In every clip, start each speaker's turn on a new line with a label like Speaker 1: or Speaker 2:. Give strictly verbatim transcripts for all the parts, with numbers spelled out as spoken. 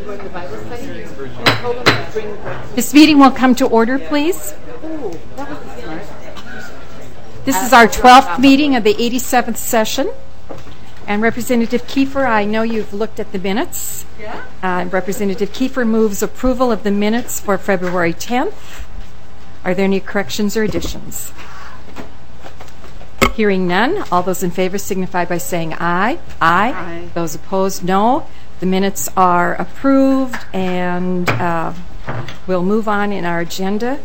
Speaker 1: going to Bible study. We told them to bring breakfast.
Speaker 2: This meeting will come to order, please.
Speaker 1: Oh, that was smart.
Speaker 2: This is our twelfth meeting of the eighty-seventh session. And Representative Kiefer, I know you've looked at the minutes.
Speaker 1: Yeah.
Speaker 2: Uh, Representative Kiefer moves approval of the minutes for February tenth. Are there any corrections or additions? Hearing none, all those in favor signify by saying aye. Aye.
Speaker 1: Aye.
Speaker 2: Those opposed, no. The minutes are approved, and uh, we'll move on in our agenda.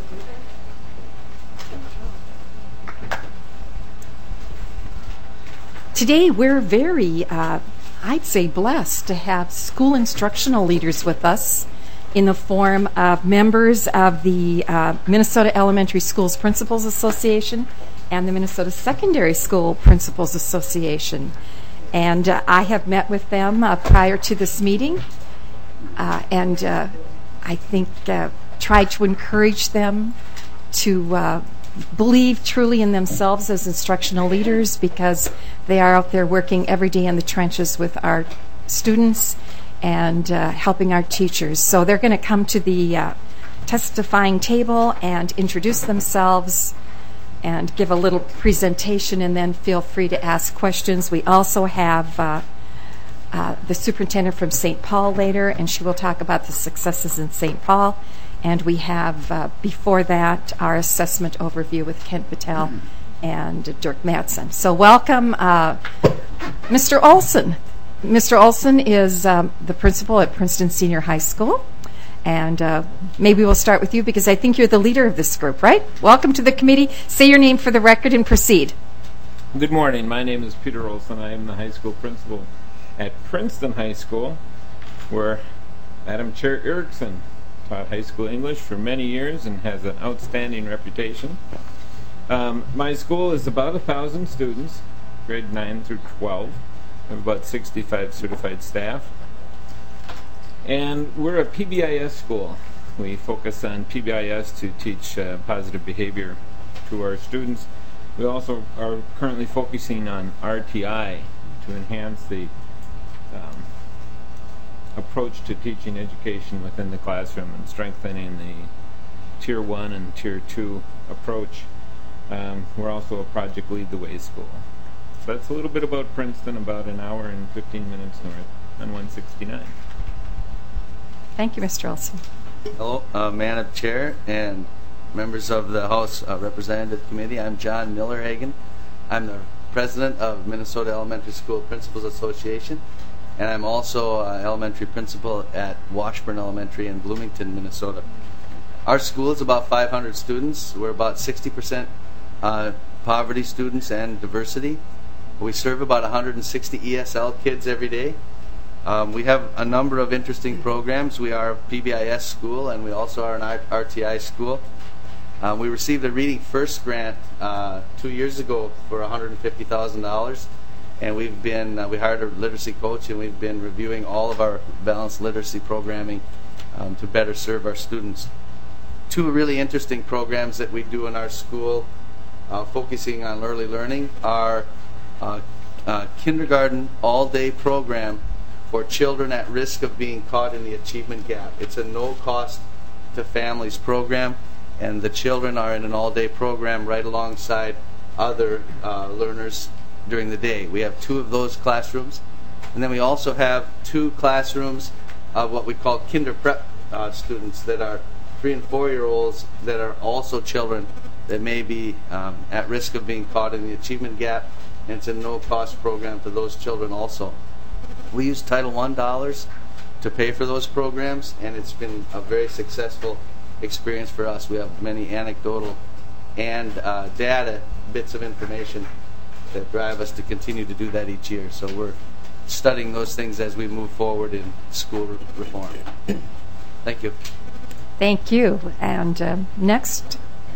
Speaker 2: Today, we're very, uh, I'd say, blessed to have school instructional leaders with us in the form of members of the uh, Minnesota Elementary Schools Principals Association and the Minnesota Secondary School Principals Association. And uh, I have met with them uh, prior to this meeting, uh, and uh, I think uh, tried to encourage them to uh, believe truly in themselves as instructional leaders, because they are out there working every day in the trenches with our students and uh, helping our teachers. So they're going to come to the uh, testifying table and introduce themselves and give a little presentation, and then feel free to ask questions. We also have uh, uh, the superintendent from Saint Paul later, and she will talk about the successes in Saint Paul. And we have, uh, before that, our assessment overview with Kent Patel mm. and Dirk Madsen. So welcome, uh, Mister Olson. Mister Olson is um, the principal at Princeton Senior High School. And uh, maybe we'll start with you, because I think you're the leader of this group, right? Welcome to the committee. Say your name for the record and proceed.
Speaker 3: Good morning. My name is Peter Olson. I am the high school principal at Princeton High School, where Madam Chair Erickson taught high school English for many years and has an outstanding reputation. Um, my school is about a thousand students, grade nine through twelve. We have about sixty-five certified staff. And we're a P B I S school. We focus on P B I S to teach uh, positive behavior to our students. We also are currently focusing on R T I to enhance the um, approach to teaching education within the classroom and strengthening the Tier one and Tier two approach. Um, we're also a Project Lead the Way school. So that's a little bit about Princeton, about an hour and fifteen minutes north on one sixty-nine.
Speaker 2: Thank you, Mister Olson.
Speaker 4: Hello, uh, Madam Chair and members of the House uh, Representative Committee. I'm John Millerhagen. I'm the president of Minnesota Elementary School Principals Association, and I'm also uh, elementary principal at Washburn Elementary in Bloomington, Minnesota. Our school is about five hundred students. We're about sixty percent uh, poverty students and diversity. We serve about one hundred sixty E S L kids every day. Um, we have a number of interesting programs. We are a P B I S school, and we also are an R T I school. Um, we received a Reading First grant uh, two years ago for one hundred fifty thousand dollars, and we've been uh, we hired a literacy coach, and we've been reviewing all of our balanced literacy programming um, to better serve our students. Two really interesting programs that we do in our school, uh, focusing on early learning, are uh, uh, kindergarten all-day program for children at risk of being caught in the achievement gap. It's a no-cost to families program, and the children are in an all-day program right alongside other uh, learners during the day. We have two of those classrooms, and then we also have two classrooms of what we call kinder prep uh, students that are three and four-year-olds that are also children that may be um, at risk of being caught in the achievement gap, and it's a no-cost program to those children also. We use Title one dollars to pay for those programs, and it's been a very successful experience for us. We have many anecdotal and uh, data bits of information that drive us to continue to do that each year. So we're studying those things as we move forward in school re- reform. Thank you.
Speaker 2: Thank you. And um, next.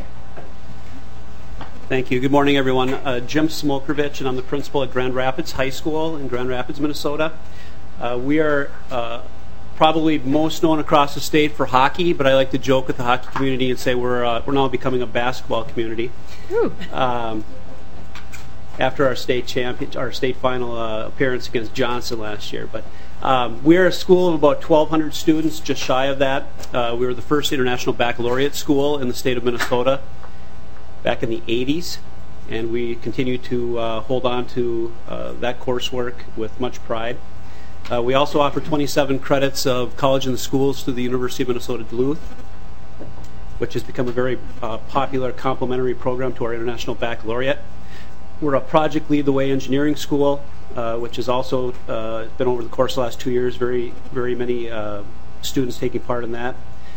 Speaker 5: Thank you. Good morning, everyone. Uh, Jim Smokrovich, and I'm the principal at Grand Rapids High School in Grand Rapids, Minnesota. Uh, we are uh, probably most known across the state for hockey, but I like to joke with the hockey community and say we're uh, we're now becoming a basketball community. Um, after our state champion, our state final uh, appearance against Johnson last year, but Um, we're a school of about twelve hundred students, just shy of that. Uh, we were the first international baccalaureate school in the state of Minnesota back in the eighties, and we continue to uh, hold on to uh, that coursework with much pride. Uh, we also offer twenty-seven credits of college in the schools through the University of Minnesota Duluth, which has become a very uh, popular complementary program to our international baccalaureate. We're a Project Lead the Way engineering school, uh, which has also uh, been over the course of the last two years, very, very many uh, students taking part in that.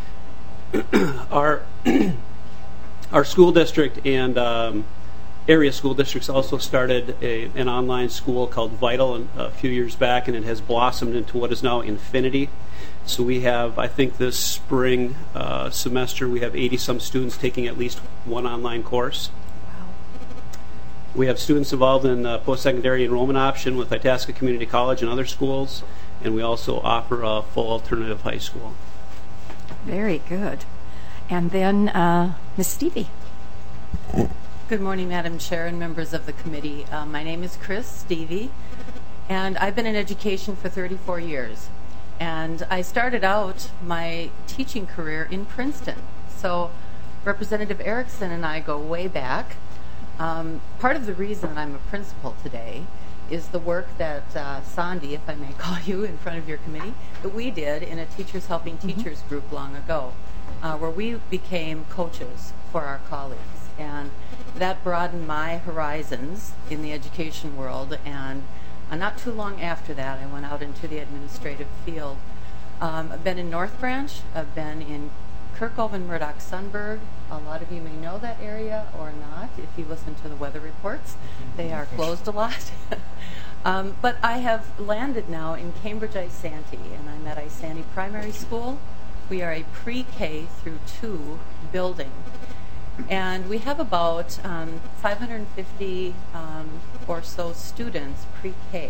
Speaker 5: our, our school district and um, area school districts also started a, an online school called Vital a few years back, and it has blossomed into what is now Infinity. So we have, I think this spring uh, semester, we have eighty some students taking at least one online course.
Speaker 2: Wow.
Speaker 5: We have students involved in uh, post-secondary enrollment option with Itasca Community College and other schools, and we also offer a full alternative high school.
Speaker 2: Very good. And then uh, Miz Stevie.
Speaker 1: Good morning, Madam Chair and members of the committee. Uh, my name is Chris Stevie, and I've been in education for thirty-four years. And I started out my teaching career in Princeton. So Representative Erickson and I go way back. Um, part of the reason that I'm a principal today is the work that uh, Sandy, if I may call you in front of your committee, that we did in a Teachers Helping Teachers mm-hmm. group long ago, uh, where we became coaches for our colleagues. And that broadened my horizons in the education world, and uh, not too long after that I went out into the administrative field. Um, I've been in North Branch, I've been in Kirkov and Murdoch Sunburg. A lot of you may know that area or not if you listen to the weather reports. They are closed a lot. um, but I have landed now in Cambridge Isanti, and I'm at Isanti Primary School. We are a pre-K through two building. And we have about um, five hundred fifty um, or so students pre-K.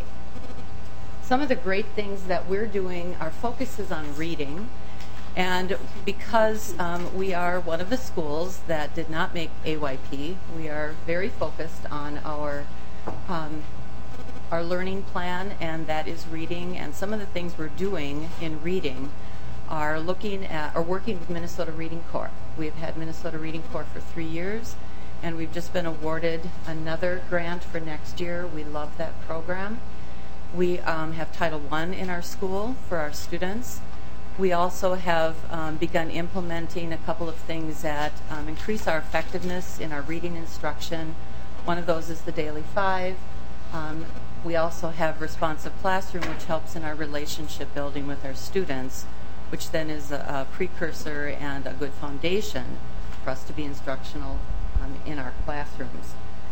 Speaker 1: Some of the great things that we're doing, our focus is on reading. And because um, we are one of the schools that did not make A Y P, we are very focused on our um, our learning plan, and that is reading. And some of the things we're doing in reading are looking at or working with Minnesota Reading Corps. We've had Minnesota Reading Corps for three years, and we've just been awarded another grant for next year. We love that program. We um, have Title One in our school for our students. We also have um, begun implementing a couple of things that um, increase our effectiveness in our reading instruction. One of those is the Daily Five. Um, we also have Responsive Classroom, which helps in our relationship building with our students, which then is a, a precursor and a good foundation for us to be instructional um, in our classrooms.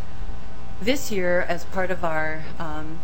Speaker 1: This year, as part of our um,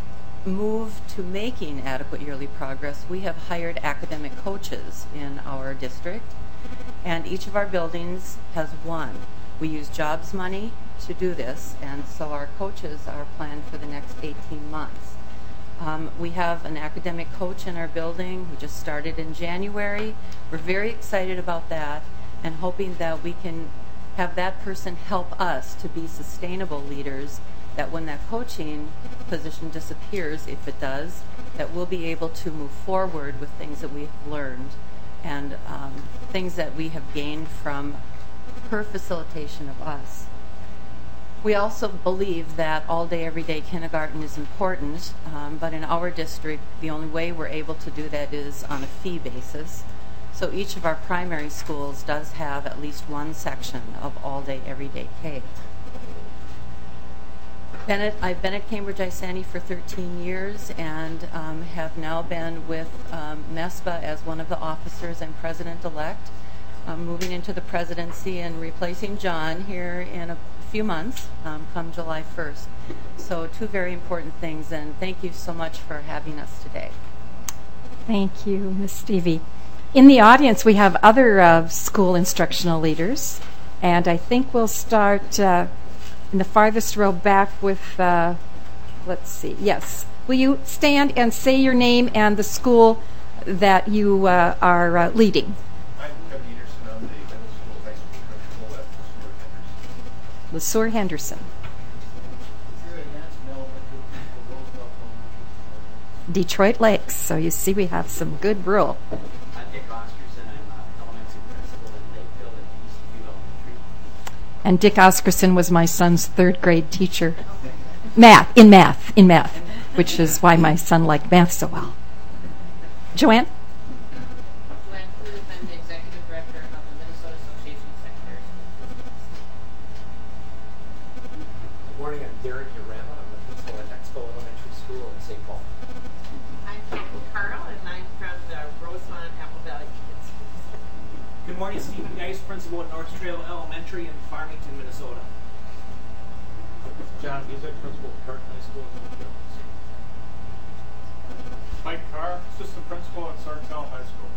Speaker 1: move to making adequate yearly progress, we have hired academic coaches in our district, and each of our buildings has one. We use jobs money to do this, and so our coaches are planned for the next eighteen months. Um, we have an academic coach in our building who just started in January. We're very excited about that and hoping that we can have that person help us to be sustainable leaders, that when that coaching position disappears, if it does, that we'll be able to move forward with things that we've learned and um, things that we have gained from her facilitation of us. We also believe that all-day, everyday kindergarten is important, um, but in our district, the only way we're able to do that is on a fee basis. So each of our primary schools does have at least one section of all-day, everyday K. Been at, I've been at Cambridge Isanti for thirteen years and um, have now been with um, MESPA as one of the officers and president-elect. I'm moving into the presidency and replacing John here in a few months, um, come July first. So two very important things, and thank you so much for having us today.
Speaker 2: Thank you, Miz Stevie. In the audience, we have other uh, school instructional leaders, and I think we'll start uh, in the farthest row back with, uh, let's see, yes. Will you stand and say your name and the school that you uh, are uh, leading?
Speaker 6: I'm Kevin Anderson. I'm the middle school high school principal at
Speaker 2: LeSueur Henderson. Detroit Lakes. So you see we have some good rural.
Speaker 7: I'm Dick Oscarson. I'm uh, elementary principal in Lakeville at Eastview Elementary.
Speaker 2: And Dick Oscarson was my son's third grade teacher. Math, in math, in math, which is why my son liked math so well. Joanne?
Speaker 8: Joanne Cruz, I'm the Executive Director of the Minnesota Association of Secondary Schools.
Speaker 6: Good morning, I'm Derek Urama. I'm the principal at Expo Elementary School in Saint Paul.
Speaker 8: I'm Kathy Carl, and I'm from the Rosemont Apple Valley Kids.
Speaker 9: Good morning, Stephen Geis, principal at North Trail Elementary in Farmington, Minnesota.
Speaker 6: John Music, principal at Carton High School in North Trail.
Speaker 10: Mike Carr, assistant principal at Sartell High School.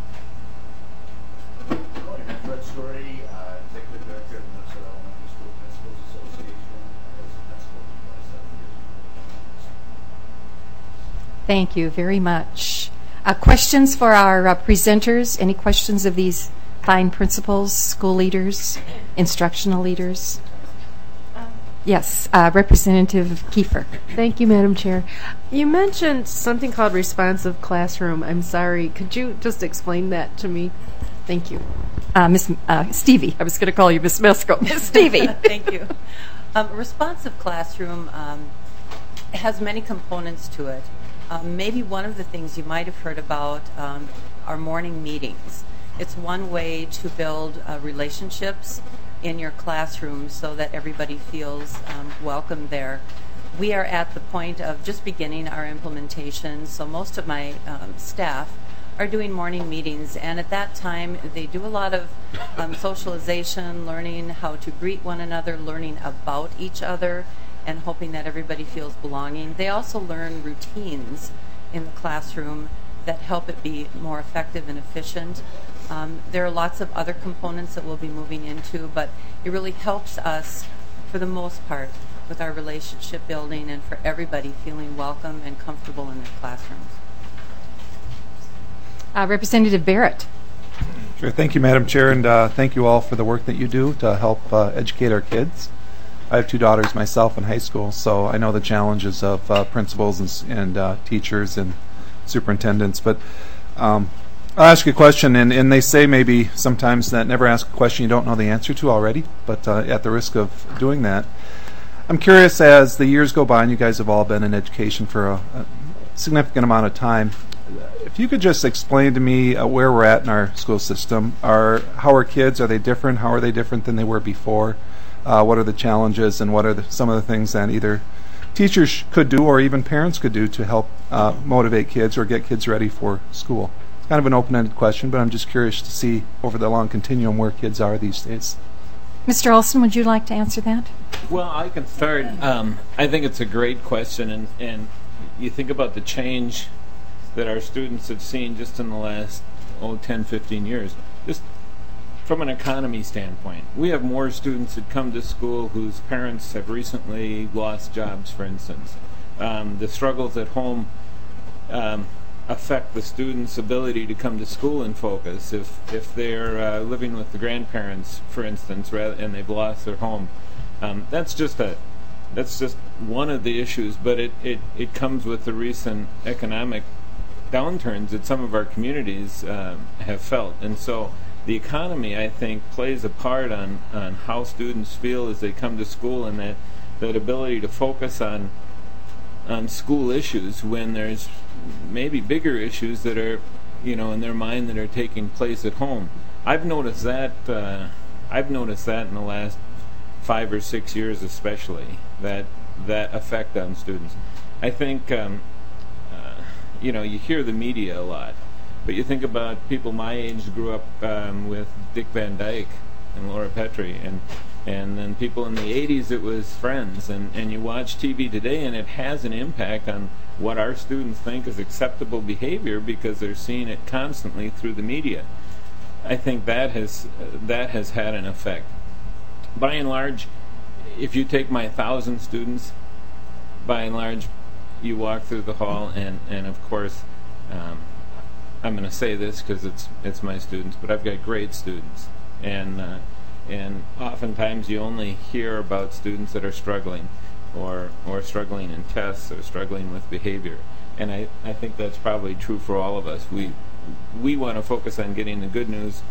Speaker 6: Good morning, I'm Fred Story, uh, Executive Director of the Minnesota Elementary School Principals Association. I was a principal for twenty-seven years.
Speaker 2: Thank you very much. Uh, questions for our uh, presenters? Any questions of these fine principals, school leaders, instructional leaders? Yes, uh, Representative Kiefer.
Speaker 11: Thank you, Madam Chair. You mentioned something called responsive classroom. I'm sorry. Could you just explain that to me? Thank you.
Speaker 2: Uh, Miss uh, Stevie. I was going to call you Miss Mesco. Miss Stevie.
Speaker 1: Thank you. Um, responsive classroom um, has many components to it. Um, maybe one of the things you might have heard about um, are morning meetings. It's one way to build uh, relationships in your classroom so that everybody feels um, welcome there. We are at the point of just beginning our implementation, so most of my um, staff are doing morning meetings, and at that time they do a lot of um, socialization, learning how to greet one another, learning about each other, and hoping that everybody feels belonging. They also learn routines in the classroom that help it be more effective and efficient. Um, there are lots of other components that we'll be moving into, but it really helps us, for the most part, with our relationship building and for everybody feeling welcome and comfortable in their classrooms.
Speaker 2: Uh, Representative Barrett.
Speaker 12: Sure. Thank you, Madam Chair, and uh, thank you all for the work that you do to help uh, educate our kids. I have two daughters myself in high school, so I know the challenges of uh, principals and, and uh, teachers and superintendents. But um, I'll ask you a question, and, and they say maybe sometimes that never ask a question you don't know the answer to already, but uh, at the risk of doing that, I'm curious, as the years go by, and you guys have all been in education for a, a significant amount of time, if you could just explain to me uh, where we're at in our school system. Are how are kids? Are they different? How are they different than they were before? Uh, what are the challenges, and what are the, some of the things that either teachers could do or even parents could do to help uh, motivate kids or get kids ready for school? It's kind of an open-ended question, but I'm just curious to see over the long continuum where kids are these days.
Speaker 2: Mister Olson, would you like to answer that?
Speaker 3: Well, I can start. Um, I think it's a great question, and, and you think about the change that our students have seen just in the last, oh, ten, fifteen years. Just from an economy standpoint, we have more students that come to school whose parents have recently lost jobs, for instance. Um, the struggles at home um, affect the students' ability to come to school and focus. If if they're uh, living with the grandparents, for instance, rather, and they've lost their home, um, that's just a that's just one of the issues. But it, it, it comes with the recent economic downturns that some of our communities uh, have felt, and so the economy, I think, plays a part on, on how students feel as they come to school, and that, that ability to focus on on school issues when there's maybe bigger issues that are, you know, in their mind that are taking place at home. I've noticed that uh, I've noticed that in the last five or six years, especially that that effect on students. I think. Um, You know, you hear the media a lot, but you think about people my age grew up um, with Dick Van Dyke and Laura Petrie, and and then people in the eighties it was Friends, and, and you watch T V today and it has an impact on what our students think is acceptable behavior because they're seeing it constantly through the media. I think that has uh, that has had an effect. By and large, if you take my thousand students, by and large, you walk through the hall, and, and of course, um, I'm going to say this because it's it's my students, but I've got great students, and uh, and oftentimes you only hear about students that are struggling, or or struggling in tests, or struggling with behavior, and I, I think that's probably true for all of us. We we want to focus on getting the good news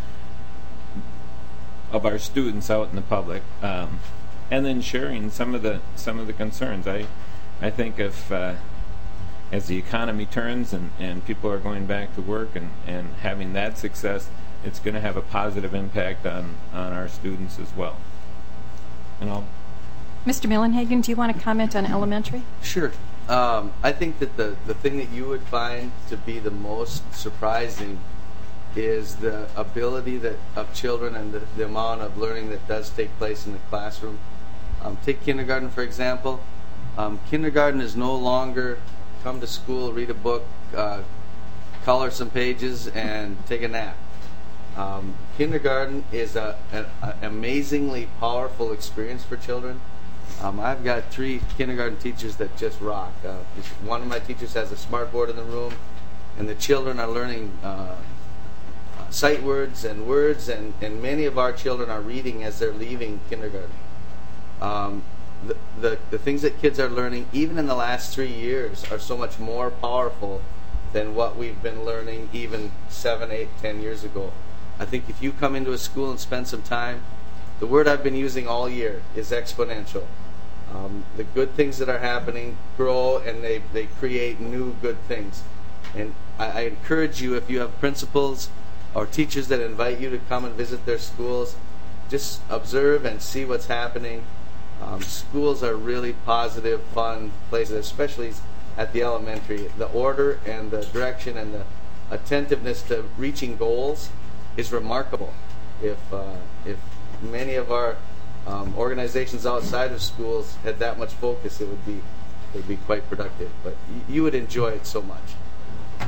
Speaker 3: of our students out in the public, um, and then sharing some of the some of the concerns. I I think if uh, as the economy turns and, and people are going back to work and, and having that success, it's going to have a positive impact on, on our students as well. And I'll
Speaker 2: Mister Millenhagen, do you want to comment on elementary?
Speaker 4: Sure. Um, I think that the, the thing that you would find to be the most surprising is the ability that of children and the, the amount of learning that does take place in the classroom. Um, take kindergarten, for example. Um, kindergarten is no longer come to school, read a book, uh, color some pages, and take a nap. Um, kindergarten is a, an amazingly powerful experience for children. Um, I've got three kindergarten teachers that just rock. Uh, one of my teachers has a smart board in the room, and the children are learning uh, sight words and words, and, and many of our children are reading as they're leaving kindergarten. Um, the, the, the things that kids are learning, even in the last three years, are so much more powerful than what we've been learning even seven, eight, ten years ago. I think if you come into a school and spend some time, the word I've been using all year is exponential. Um, the good things that are happening grow, and they, they create new good things. And I, I encourage you, if you have principals or teachers that invite you to come and visit their schools, just observe and see what's happening. Um, schools are really positive, fun places, especially at the elementary. The order and the direction and the attentiveness to reaching goals is remarkable. If uh, if many of our um, organizations outside of schools had that much focus, it would be it would be quite productive. But y- you would enjoy it so much.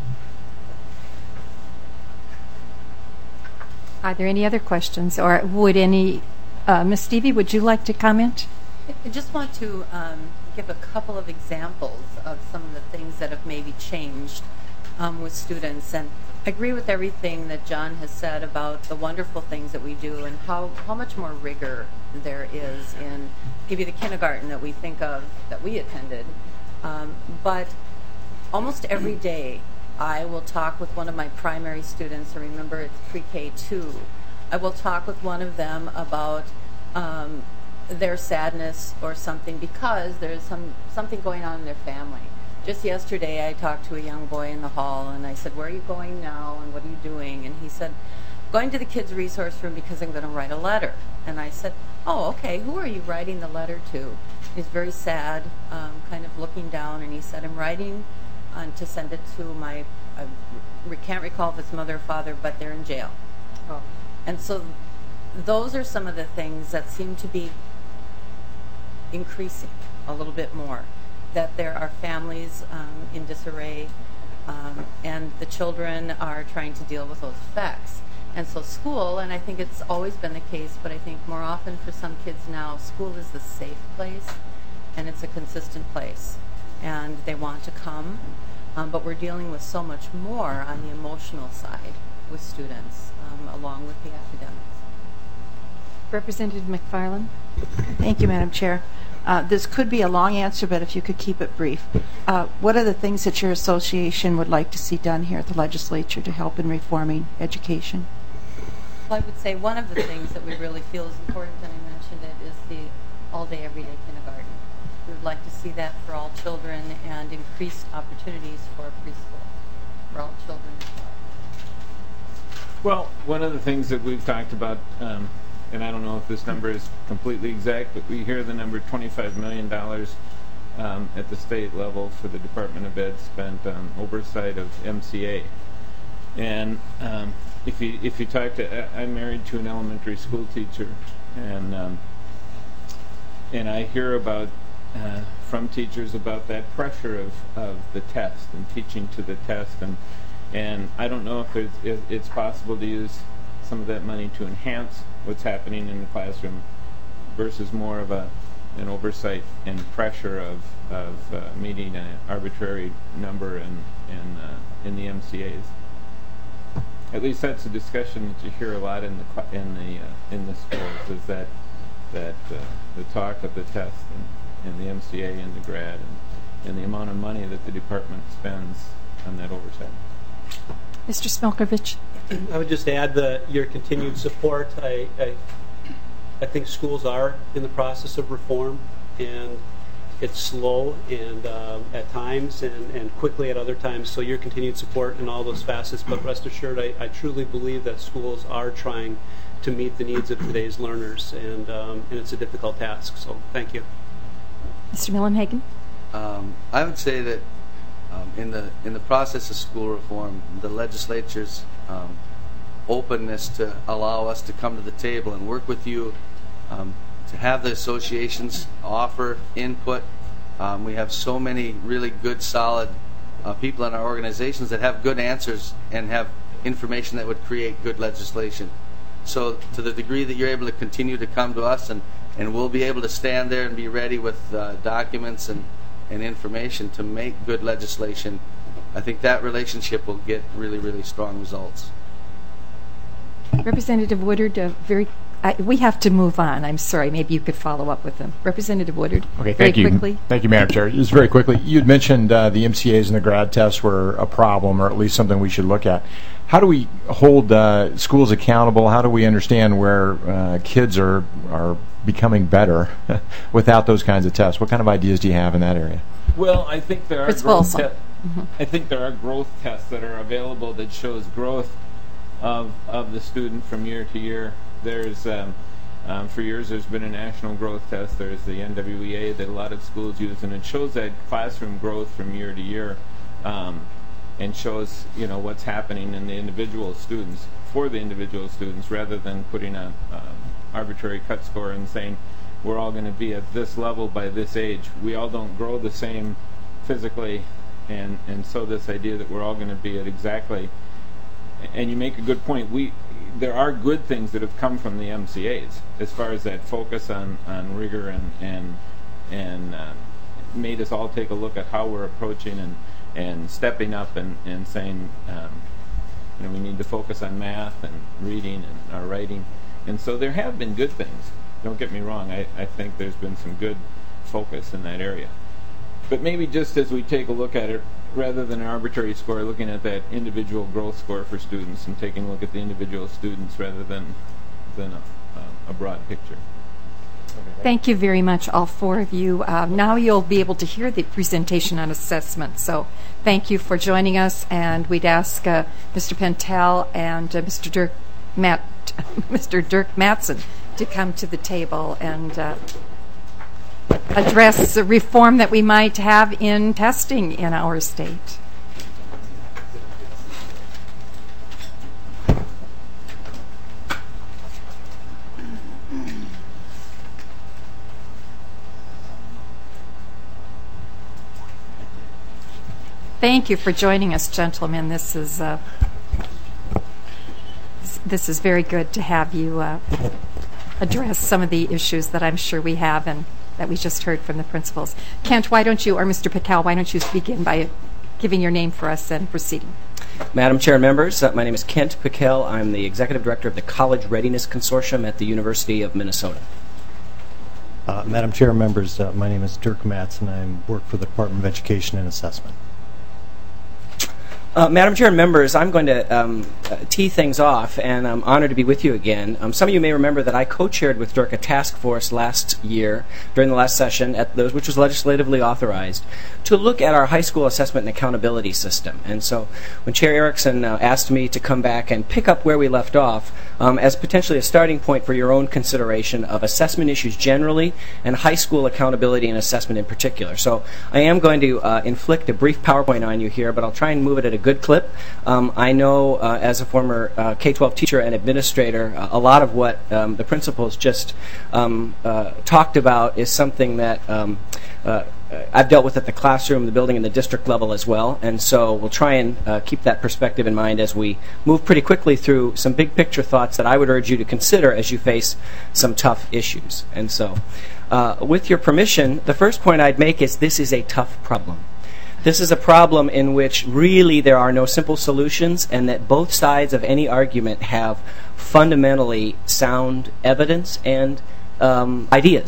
Speaker 2: Are there any other questions, or would any, uh, Miz Stevie, would you like to comment?
Speaker 1: I just want to um, give a couple of examples of some of the things that have maybe changed um, with students. And I agree with everything that John has said about the wonderful things that we do and how, how much more rigor there is in maybe the kindergarten that we think of, that we attended. Um, but almost every day, I will talk with one of my primary students, and remember it's pre-K two. I will talk with one of them about um, their sadness or something because there's some something going on in their family. Just yesterday I talked to a young boy in the hall, and I said, "Where are you going now, and what are you doing?" And he said, "Going to the kids' resource room because I'm going to write a letter." And I said, "Oh, okay, who are you writing the letter to?" He's very sad, um, kind of looking down, and he said, "I'm writing Uh, to send it to my, I re- can't recall if it's mother or father, but they're in jail."
Speaker 2: Oh.
Speaker 1: And so those are some of the things that seem to be increasing a little bit more, that there are families um, in disarray, um, and the children are trying to deal with those effects. And so school, and I think it's always been the case, but I think more often for some kids now, school is the safe place, and it's a consistent place. And they want to come, um, but we're dealing with so much more on the emotional side with students, um, along with the academics.
Speaker 2: Representative McFarland?
Speaker 13: Thank you, Madam Chair. Uh, this could be a long answer, but if you could keep it brief. Uh, what are the things that your association would like to see done here at the legislature to help in reforming education?
Speaker 1: Well, I would say one of the things that we really feel is important, and I mentioned it, is the all-day, everyday kindergarten. We would like to see that for all children and increased opportunities for preschool for all children as well.
Speaker 3: Well, one of the things that we've talked about, um, and I don't know if this number is completely exact, but we hear the number twenty-five million dollars um, at the state level for the Department of Ed spent on oversight of M C A. And um, if you if you talk to, I'm married to an elementary school teacher, and um, and I hear about Uh, from teachers about that pressure of, of the test and teaching to the test, and and I don't know if, there's, if it's possible to use some of that money to enhance what's happening in the classroom versus more of a an oversight and pressure of of uh, meeting an arbitrary number in in uh, in the M C As. At least that's a discussion that you hear a lot in the cl- in the uh, in the schools, is that that uh, the talk of the test and and the M C A and the grad, and, in the amount of money that the department spends on that oversight.
Speaker 2: Mister Smilkovich.
Speaker 5: I would just add the, your continued support. I, I, I think schools are in the process of reform, and it's slow and um, at times and, and quickly at other times. So your continued support in all those facets. But rest assured, I, I truly believe that schools are trying to meet the needs of today's learners, and um, and it's a difficult task. So thank you.
Speaker 2: Mister Millenhagen.
Speaker 4: Um, I would say that um, in the in the process of school reform, the legislature's um, openness to allow us to come to the table and work with you, um, to have the associations offer input. Um, we have so many really good, solid uh, people in our organizations that have good answers and have information that would create good legislation. So to the degree that you're able to continue to come to us, and, and we'll be able to stand there and be ready with uh, documents and, and information to make good legislation, I think that relationship will get really, really strong results.
Speaker 2: Representative Woodard, uh, very. I, we have to move on. I'm sorry. Maybe you could follow up with them. Representative Woodard.
Speaker 14: Okay,
Speaker 2: very
Speaker 14: thank you.
Speaker 2: Quickly.
Speaker 14: Thank you, Madam Chair. Just very quickly, you'd mentioned uh, the M C As and the grad tests were a problem, or at least something we should look at. How do we hold uh, schools accountable? How do we understand where uh, kids are are becoming better without those kinds of tests? What kind of ideas do you have in that area?
Speaker 3: Well, I think there are
Speaker 2: It's
Speaker 3: growth
Speaker 2: awesome.
Speaker 3: te- mm-hmm. I think there are growth tests that are available that shows growth of of the student from year to year. There's um, um, for years there's been a national growth test. There's the N W E A that a lot of schools use, and it shows that classroom growth from year to year, um, and shows you know what's happening in the individual students for the individual students, rather than putting a um, arbitrary cut score and saying we're all going to be at this level by this age. We all don't grow the same physically, and and so this idea that we're all going to be at exactly. And you make a good point. We there are good things that have come from the M C As as far as that focus on, on rigor and and and uh, made us all take a look at how we're approaching and, and stepping up and, and saying um, you know we need to focus on math and reading and our writing. And so there have been good things. Don't get me wrong. I, I think there's been some good focus in that area. But maybe just as we take a look at it, rather than an arbitrary score, looking at that individual growth score for students and taking a look at the individual students rather than than a, a broad picture.
Speaker 2: Thank you very much, all four of you. Uh, now you'll be able to hear the presentation on assessment. So thank you for joining us, and we'd ask uh, Mister Pentel and uh, Mister Dirk Matt, Mister Dirk Mattson to come to the table and uh, address the reform that we might have in testing in our state. Thank you for joining us, gentlemen. This is uh, this is very good to have you uh, address some of the issues that I'm sure we have and that we just heard from the principals. Kent, why don't you, or Mister Patel, why don't you begin by giving your name for us and proceeding?
Speaker 7: Madam Chair and members, uh, my name is Kent Piquel. I'm the Executive Director of the College Readiness Consortium at the University of Minnesota.
Speaker 15: Uh, Madam Chair and members, uh, my name is Dirk Mattson. I work for the Department of Education and Assessment.
Speaker 7: Uh, Madam Chair and members, I'm going to um, uh, tee things off, and I'm honored to be with you again. Um, some of you may remember that I co-chaired with Dirk a task force last year, during the last session, at those, which was legislatively authorized, to look at our high school assessment and accountability system. And so when Chair Erickson uh, asked me to come back and pick up where we left off, um, as potentially a starting point for your own consideration of assessment issues generally and high school accountability and assessment in particular. So I am going to uh, inflict a brief PowerPoint on you here, but I'll try and move it at a good clip. Um, I know uh, as a former uh, K twelve teacher and administrator, uh, a lot of what um, the principals just um, uh, talked about is something that um, uh, I've dealt with at the classroom, the building, and the district level as well. And so we'll try and uh, keep that perspective in mind as we move pretty quickly through some big picture thoughts that I would urge you to consider as you face some tough issues. And so uh, with your permission, the first point I'd make is this is a tough problem. This is a problem in which really there are no simple solutions, and that both sides of any argument have fundamentally sound evidence and um, ideas.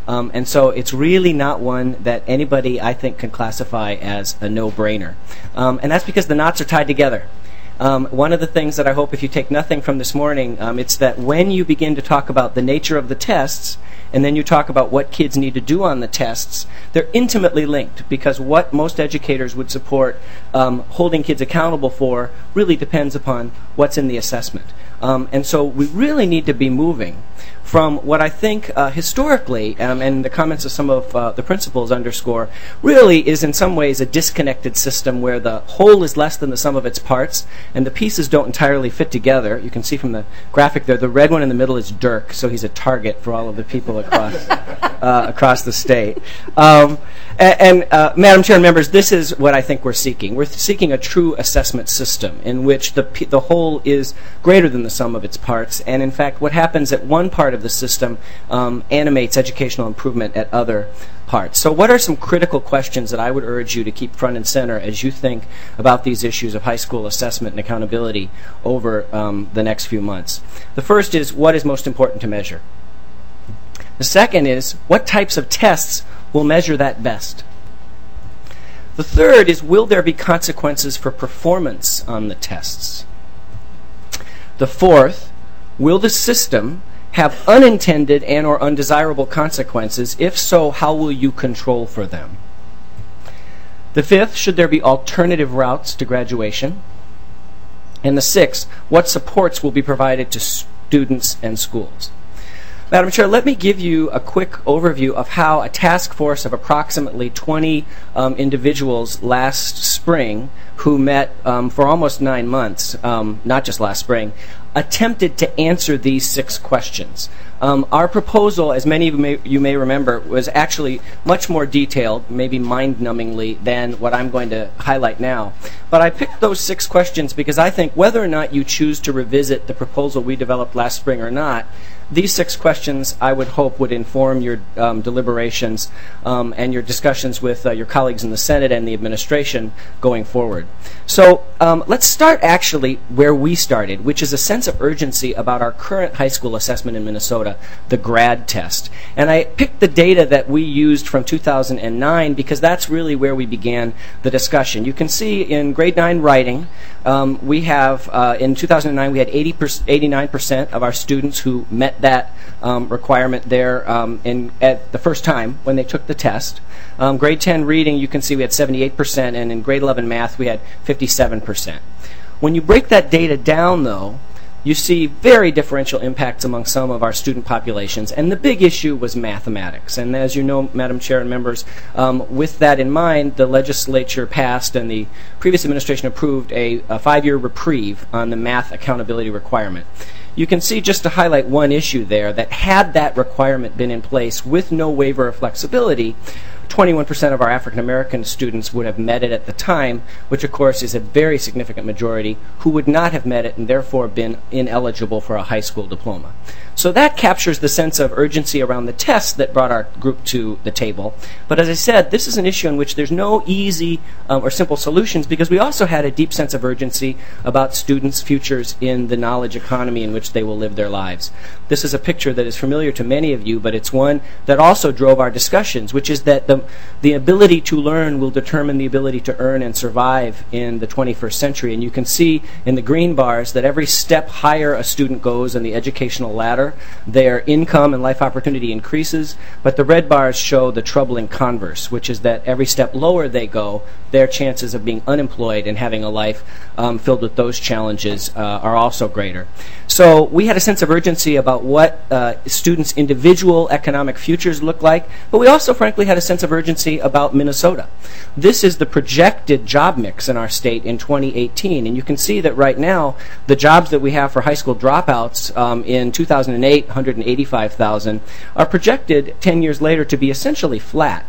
Speaker 7: Um, and so it's really not one that anybody, I think, can classify as a no-brainer. Um, and that's because the knots are tied together. Um, one of the things that I hope, if you take nothing from this morning, um, it's that when you begin to talk about the nature of the tests, and then you talk about what kids need to do on the tests, they're intimately linked, because what most educators would support um, holding kids accountable for really depends upon what's in the assessment. Um, and so we really need to be moving from what I think uh, historically, um, and the comments of some of uh, the principals underscore, really is in some ways a disconnected system where the whole is less than the sum of its parts, and the pieces don't entirely fit together. You can see from the graphic there, the red one in the middle is Dirk, so he's a target for all of the people across uh, across the state. Um, and, and uh, Madam Chair and members, this is what I think we're seeking. We're seeking a true assessment system in which the p- the whole is greater than the sum of its parts, and in fact, what happens at one part of the system um, animates educational improvement at other parts. So what are some critical questions that I would urge you to keep front and center as you think about these issues of high school assessment and accountability over um, the next few months? The first is, what is most important to measure? The second is, what types of tests will measure that best? The third is, will there be consequences for performance on the tests? The fourth, will the system have unintended and or undesirable consequences? If so, how will you control for them? The fifth, should there be alternative routes to graduation? And the sixth, what supports will be provided to students and schools? Madam Chair, let me give you a quick overview of how a task force of approximately twenty um, individuals last spring, who met um, for almost nine months, um, not just last spring, attempted to answer these six questions. Um, our proposal, as many of you may, you may remember, was actually much more detailed, maybe mind-numbingly, than what I'm going to highlight now. But I picked those six questions because I think whether or not you choose to revisit the proposal we developed last spring or not, these six questions, I would hope, would inform your um, deliberations um, and your discussions with uh, your colleagues in the Senate and the administration going forward. So um, let's start actually where we started, which is a sense of urgency about our current high school assessment in Minnesota, the GRAD test. And I picked the data that we used from two thousand nine because that's really where we began the discussion. You can see in grade nine writing, um, we have, uh, in two thousand nine, we had eighty-nine percent of our students who met that um, requirement there um, in, at the first time when they took the test. Um, grade ten reading, you can see we had seventy-eight percent, and in grade eleven math, we had fifty-seven percent. When you break that data down, though, you see very differential impacts among some of our student populations, and the big issue was mathematics. And as you know, Madam Chair and members, um, with that in mind, the legislature passed and the previous administration approved a, a five-year reprieve on the math accountability requirement. You can see, just to highlight one issue there, that had that requirement been in place with no waiver of flexibility, twenty-one percent of our African American students would have met it at the time, which of course is a very significant majority who would not have met it and therefore been ineligible for a high school diploma. So that captures the sense of urgency around the test that brought our group to the table. But as I said, this is an issue in which there's no easy um, or simple solutions, because we also had a deep sense of urgency about students' futures in the knowledge economy in which they will live their lives. This is a picture that is familiar to many of you, but it's one that also drove our discussions, which is that the, the ability to learn will determine the ability to earn and survive in the twenty-first century. And you can see in the green bars that every step higher a student goes in the educational ladder, their income and life opportunity increases, but the red bars show the troubling converse, which is that every step lower they go, their chances of being unemployed and having a life um, filled with those challenges uh, are also greater. So we had a sense of urgency about what uh, students' individual economic futures look like, but we also, frankly, had a sense of urgency about Minnesota. This is the projected job mix in our state in twenty eighteen, and you can see that right now the jobs that we have for high school dropouts um, in two thousand eight, one hundred eighty-five thousand, are projected ten years later to be essentially flat.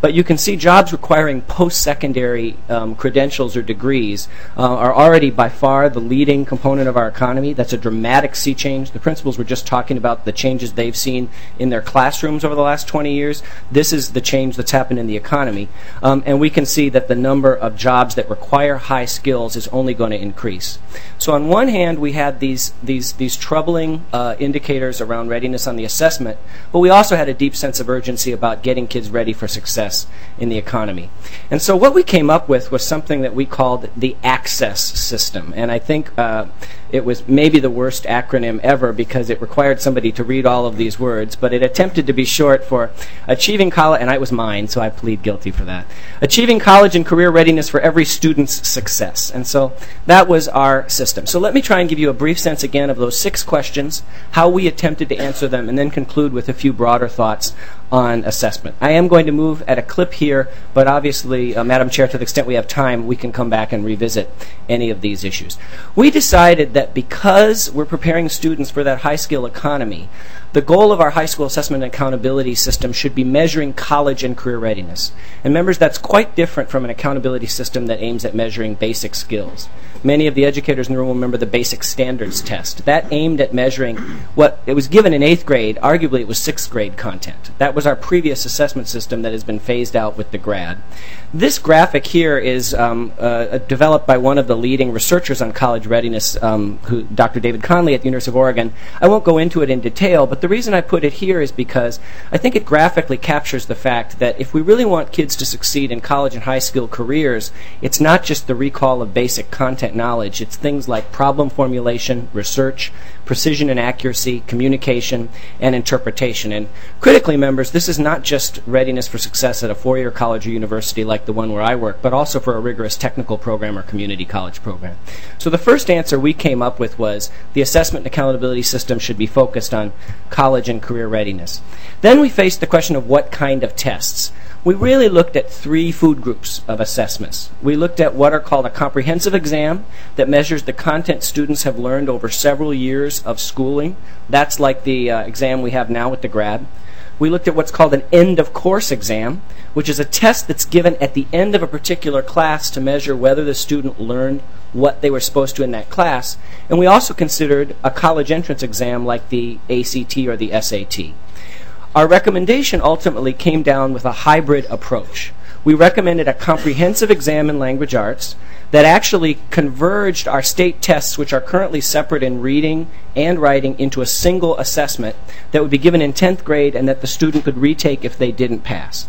Speaker 7: But you can see jobs requiring post-secondary um, credentials or degrees uh, are already by far the leading component of our economy. That's a dramatic sea change. The principals were just talking about the changes they've seen in their classrooms over the last twenty years. This is the change that's happened in the economy. Um, and we can see that the number of jobs that require high skills is only going to increase. So on one hand, we had these, these, these troubling uh, indicators around readiness on the assessment, but we also had a deep sense of urgency about getting kids ready for success in the economy. And so what we came up with was something that we called the ACCESS system. And I think uh, it was maybe the worst acronym ever because it required somebody to read all of these words, but it attempted to be short for Achieving College, and it was mine, so I plead guilty for that. Achieving College and Career Readiness for Every Student's Success. And so that was our system. So let me try and give you a brief sense again of those six questions, how we attempted to answer them, and then conclude with a few broader thoughts on assessment. I am going to move at a clip here, but obviously, uh, Madam Chair, to the extent we have time, we can come back and revisit any of these issues. We decided that because we're preparing students for that high-skill economy, the goal of our high school assessment and accountability system should be measuring college and career readiness. And members, that's quite different from an accountability system that aims at measuring basic skills. Many of the educators in the room will remember the basic standards test. That aimed at measuring what it was given in eighth grade, arguably it was sixth grade content. That was our previous assessment system that has been phased out with the grad. This graphic here is um, uh, developed by one of the leading researchers on college readiness, um, who, Doctor David Conley at the University of Oregon. I won't go into it in detail, but the reason I put it here is because I think it graphically captures the fact that if we really want kids to succeed in college and high skill careers, it's not just the recall of basic content knowledge. It's things like problem formulation, research, precision and accuracy, communication, and interpretation. And critically, members, this is not just readiness for success at a four-year college or university like the one where I work, but also for a rigorous technical program or community college program. So the first answer we came up with was the assessment and accountability system should be focused on college and career readiness. Then we faced the question of what kind of tests. We really looked at three food groups of assessments. We looked at what are called a comprehensive exam that measures the content students have learned over several years of schooling. That's like the uh, exam we have now with the grad. We looked at what's called an end-of-course exam, which is a test that's given at the end of a particular class to measure whether the student learned what they were supposed to in that class. And we also considered a college entrance exam like the A C T or the S A T. Our recommendation ultimately came down with a hybrid approach. We recommended a comprehensive exam in language arts that actually converged our state tests, which are currently separate in reading and writing, into a single assessment that would be given in tenth grade and that the student could retake if they didn't pass.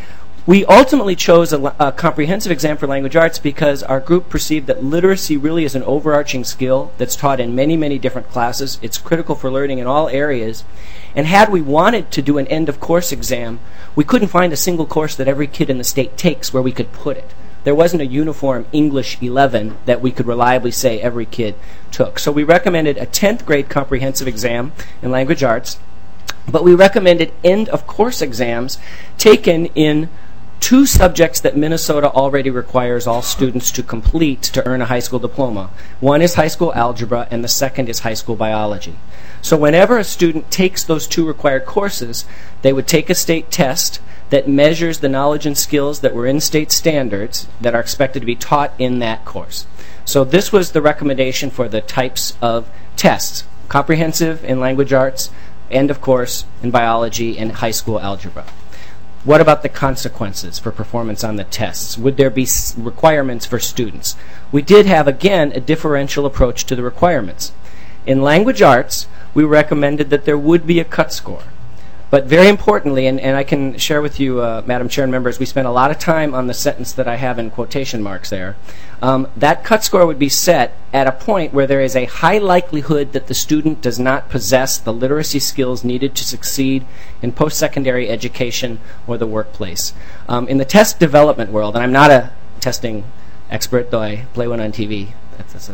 Speaker 7: We ultimately chose a, a comprehensive exam for language arts because our group perceived that literacy really is an overarching skill that's taught in many, many different classes. It's critical for learning in all areas. And had we wanted to do an end-of-course exam, we couldn't find a single course that every kid in the state takes where we could put it. There wasn't a uniform English eleven that we could reliably say every kid took. So we recommended a tenth grade comprehensive exam in language arts, but we recommended end-of-course exams taken in two subjects that Minnesota already requires all students to complete to earn a high school diploma. One is high school algebra, and the second is high school biology. So whenever a student takes those two required courses, they would take a state test that measures the knowledge and skills that were in state standards that are expected to be taught in that course. So this was the recommendation for the types of tests: comprehensive in language arts, end of course in biology, and high school algebra. What about the consequences for performance on the tests? Would there be requirements for students? We did have, again, a differential approach to the requirements. In language arts, we recommended that there would be a cut score. But very importantly, and, and I can share with you, uh, Madam Chair and members, we spent a lot of time on the sentence that I have in quotation marks there. Um, that cut score would be set at a point where there is a high likelihood that the student does not possess the literacy skills needed to succeed in post-secondary education or the workplace. Um, in the test development world, and I'm not a testing expert, though I play one on T V. That's, that's a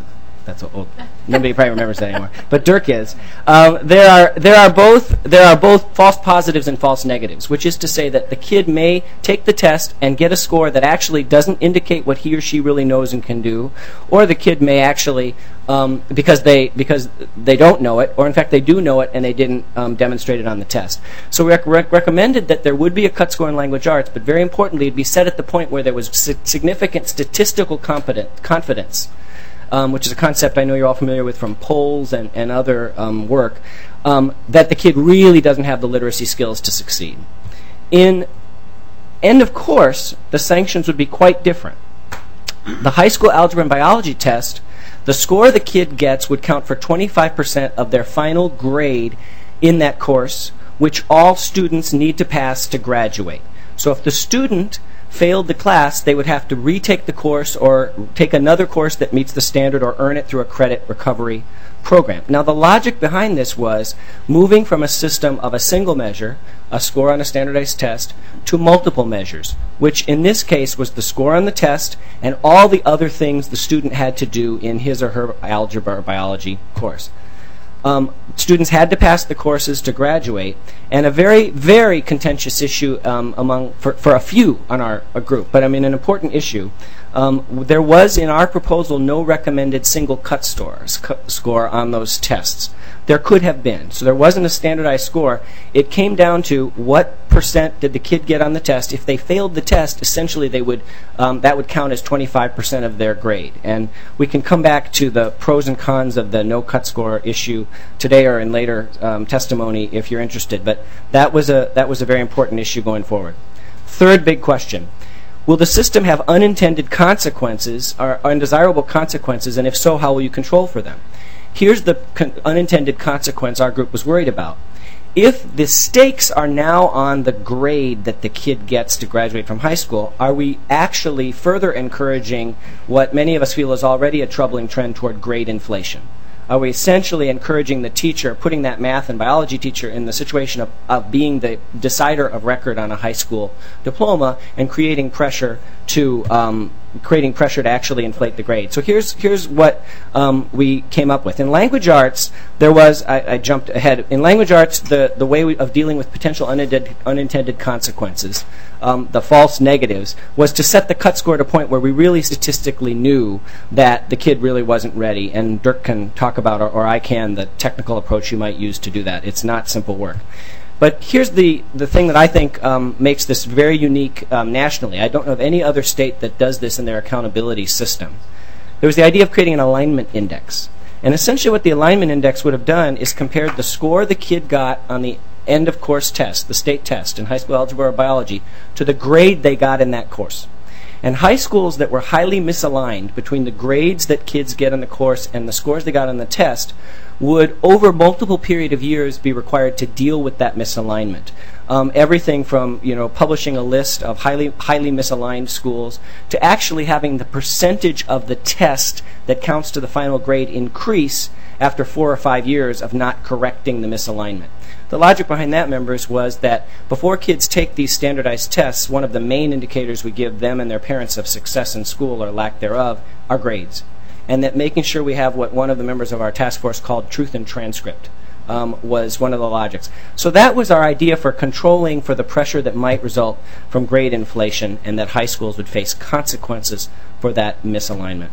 Speaker 7: That's old. Nobody probably remembers that anymore. But Dirk is. Um, there are there are both there are both false positives and false negatives, which is to say that the kid may take the test and get a score that actually doesn't indicate what he or she really knows and can do, or the kid may actually um, because they because they don't know it, or in fact they do know it and they didn't um, demonstrate it on the test. So we rec- rec- recommended that there would be a cut score in language arts, but very importantly, it'd be set at the point where there was si- significant statistical competent, confidence. Um, which is a concept I know you're all familiar with from polls and, and other um, work, um, that the kid really doesn't have the literacy skills to succeed. In end of course, the sanctions would be quite different. The high school algebra and biology test, the score the kid gets would count for twenty-five percent of their final grade in that course, which all students need to pass to graduate. So if the student failed the class, they would have to retake the course or take another course that meets the standard or earn it through a credit recovery program. Now, the logic behind this was moving from a system of a single measure, a score on a standardized test, to multiple measures, which in this case was the score on the test and all the other things the student had to do in his or her algebra or biology course. Um, students had to pass the courses to graduate, and a very, very contentious issue um, among for, for a few on our, our group, but I mean an important issue. Um, there was in our proposal no recommended single cut scores, cut score on those tests. There could have been, so there wasn't a standardized score. It came down to what percent did the kid get on the test. If they failed the test, essentially they would um, that would count as twenty-five percent of their grade. And we can come back to the pros and cons of the no cut score issue today or in later um, testimony if you're interested. But that was a that was a very important issue going forward. Third big question. Will the system have unintended consequences or undesirable consequences, and if so, how will you control for them? Here's the con- unintended consequence our group was worried about. If the stakes are now on the grade that the kid gets to graduate from high school, are we actually further encouraging what many of us feel is already a troubling trend toward grade inflation? Are we essentially encouraging the teacher, putting that math and biology teacher in the situation of, of being the decider of record on a high school diploma and creating pressure to um, creating pressure to actually inflate the grade? So here's here's what um, we came up with. In language arts, there was I, I jumped ahead. In language arts, the the way we, of dealing with potential unintended, unintended consequences, um, the false negatives, was to set the cut score at a point where we really statistically knew that the kid really wasn't ready. And Dirk can talk about, or, or I can, the technical approach you might use to do that. It's not simple work. But here's the, the thing that I think um, makes this very unique um, nationally. I don't know of any other state that does this in their accountability system. There was the idea of creating an alignment index. And essentially what the alignment index would have done is compared the score the kid got on the end of course test, the state test in high school algebra or biology, to the grade they got in that course. And high schools that were highly misaligned between the grades that kids get in the course and the scores they got on the test would, over multiple period of years, be required to deal with that misalignment. Um, everything from, you know, publishing a list of highly highly misaligned schools to actually having the percentage of the test that counts to the final grade increase after four or five years of not correcting the misalignment. The logic behind that, members, was that before kids take these standardized tests, one of the main indicators we give them and their parents of success in school or lack thereof are grades. And that making sure we have what one of the members of our task force called truth in transcript um, was one of the logics. So that was our idea for controlling for the pressure that might result from grade inflation and that high schools would face consequences for that misalignment.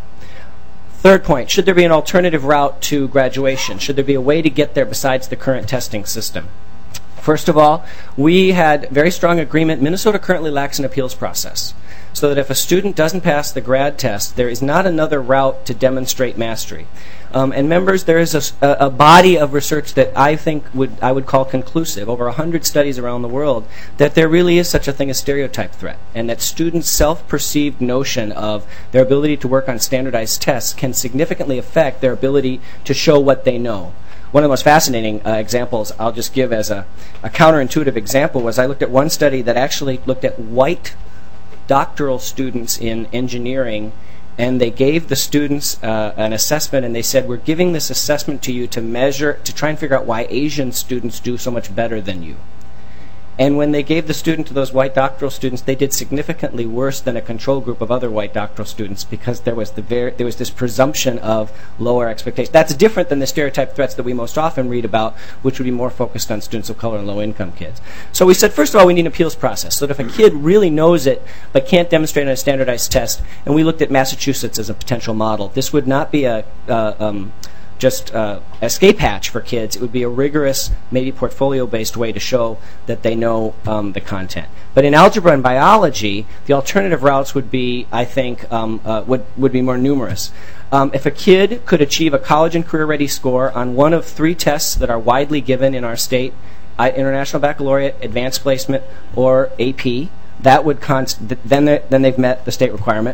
Speaker 7: Third point, should there be an alternative route to graduation? Should there be a way to get there besides the current testing system? First of all, we had very strong agreement. Minnesota currently lacks an appeals process, so that if a student doesn't pass the grad test, there is not another route to demonstrate mastery. Um, and members, there is a, a body of research that I think would I would call conclusive, over one hundred studies around the world, that there really is such a thing as stereotype threat, and that students' self-perceived notion of their ability to work on standardized tests can significantly affect their ability to show what they know. One of the most fascinating uh, examples I'll just give as a, a counterintuitive example was I looked at one study that actually looked at white doctoral students in engineering, and they gave the students uh, an assessment, and they said, we're giving this assessment to you to measure, to try and figure out why Asian students do so much better than you. And when they gave the student to those white doctoral students, they did significantly worse than a control group of other white doctoral students because there was the ver- there was this presumption of lower expectations. That's different than the stereotype threats that we most often read about, which would be more focused on students of color and low-income kids. So we said, first of all, we need an appeals process, so that if a kid really knows it but can't demonstrate on a standardized test, and we looked at Massachusetts as a potential model, this would not be a uh, um, just uh, escape hatch for kids. It would be a rigorous, maybe portfolio-based way to show that they know um, the content. But in algebra and biology, the alternative routes would be, I think, um, uh, would, would be more numerous. Um, if a kid could achieve a college and career-ready score on one of three tests that are widely given in our state, uh, International Baccalaureate, Advanced Placement, or A P, that would const- th- then, then they've met the state requirement.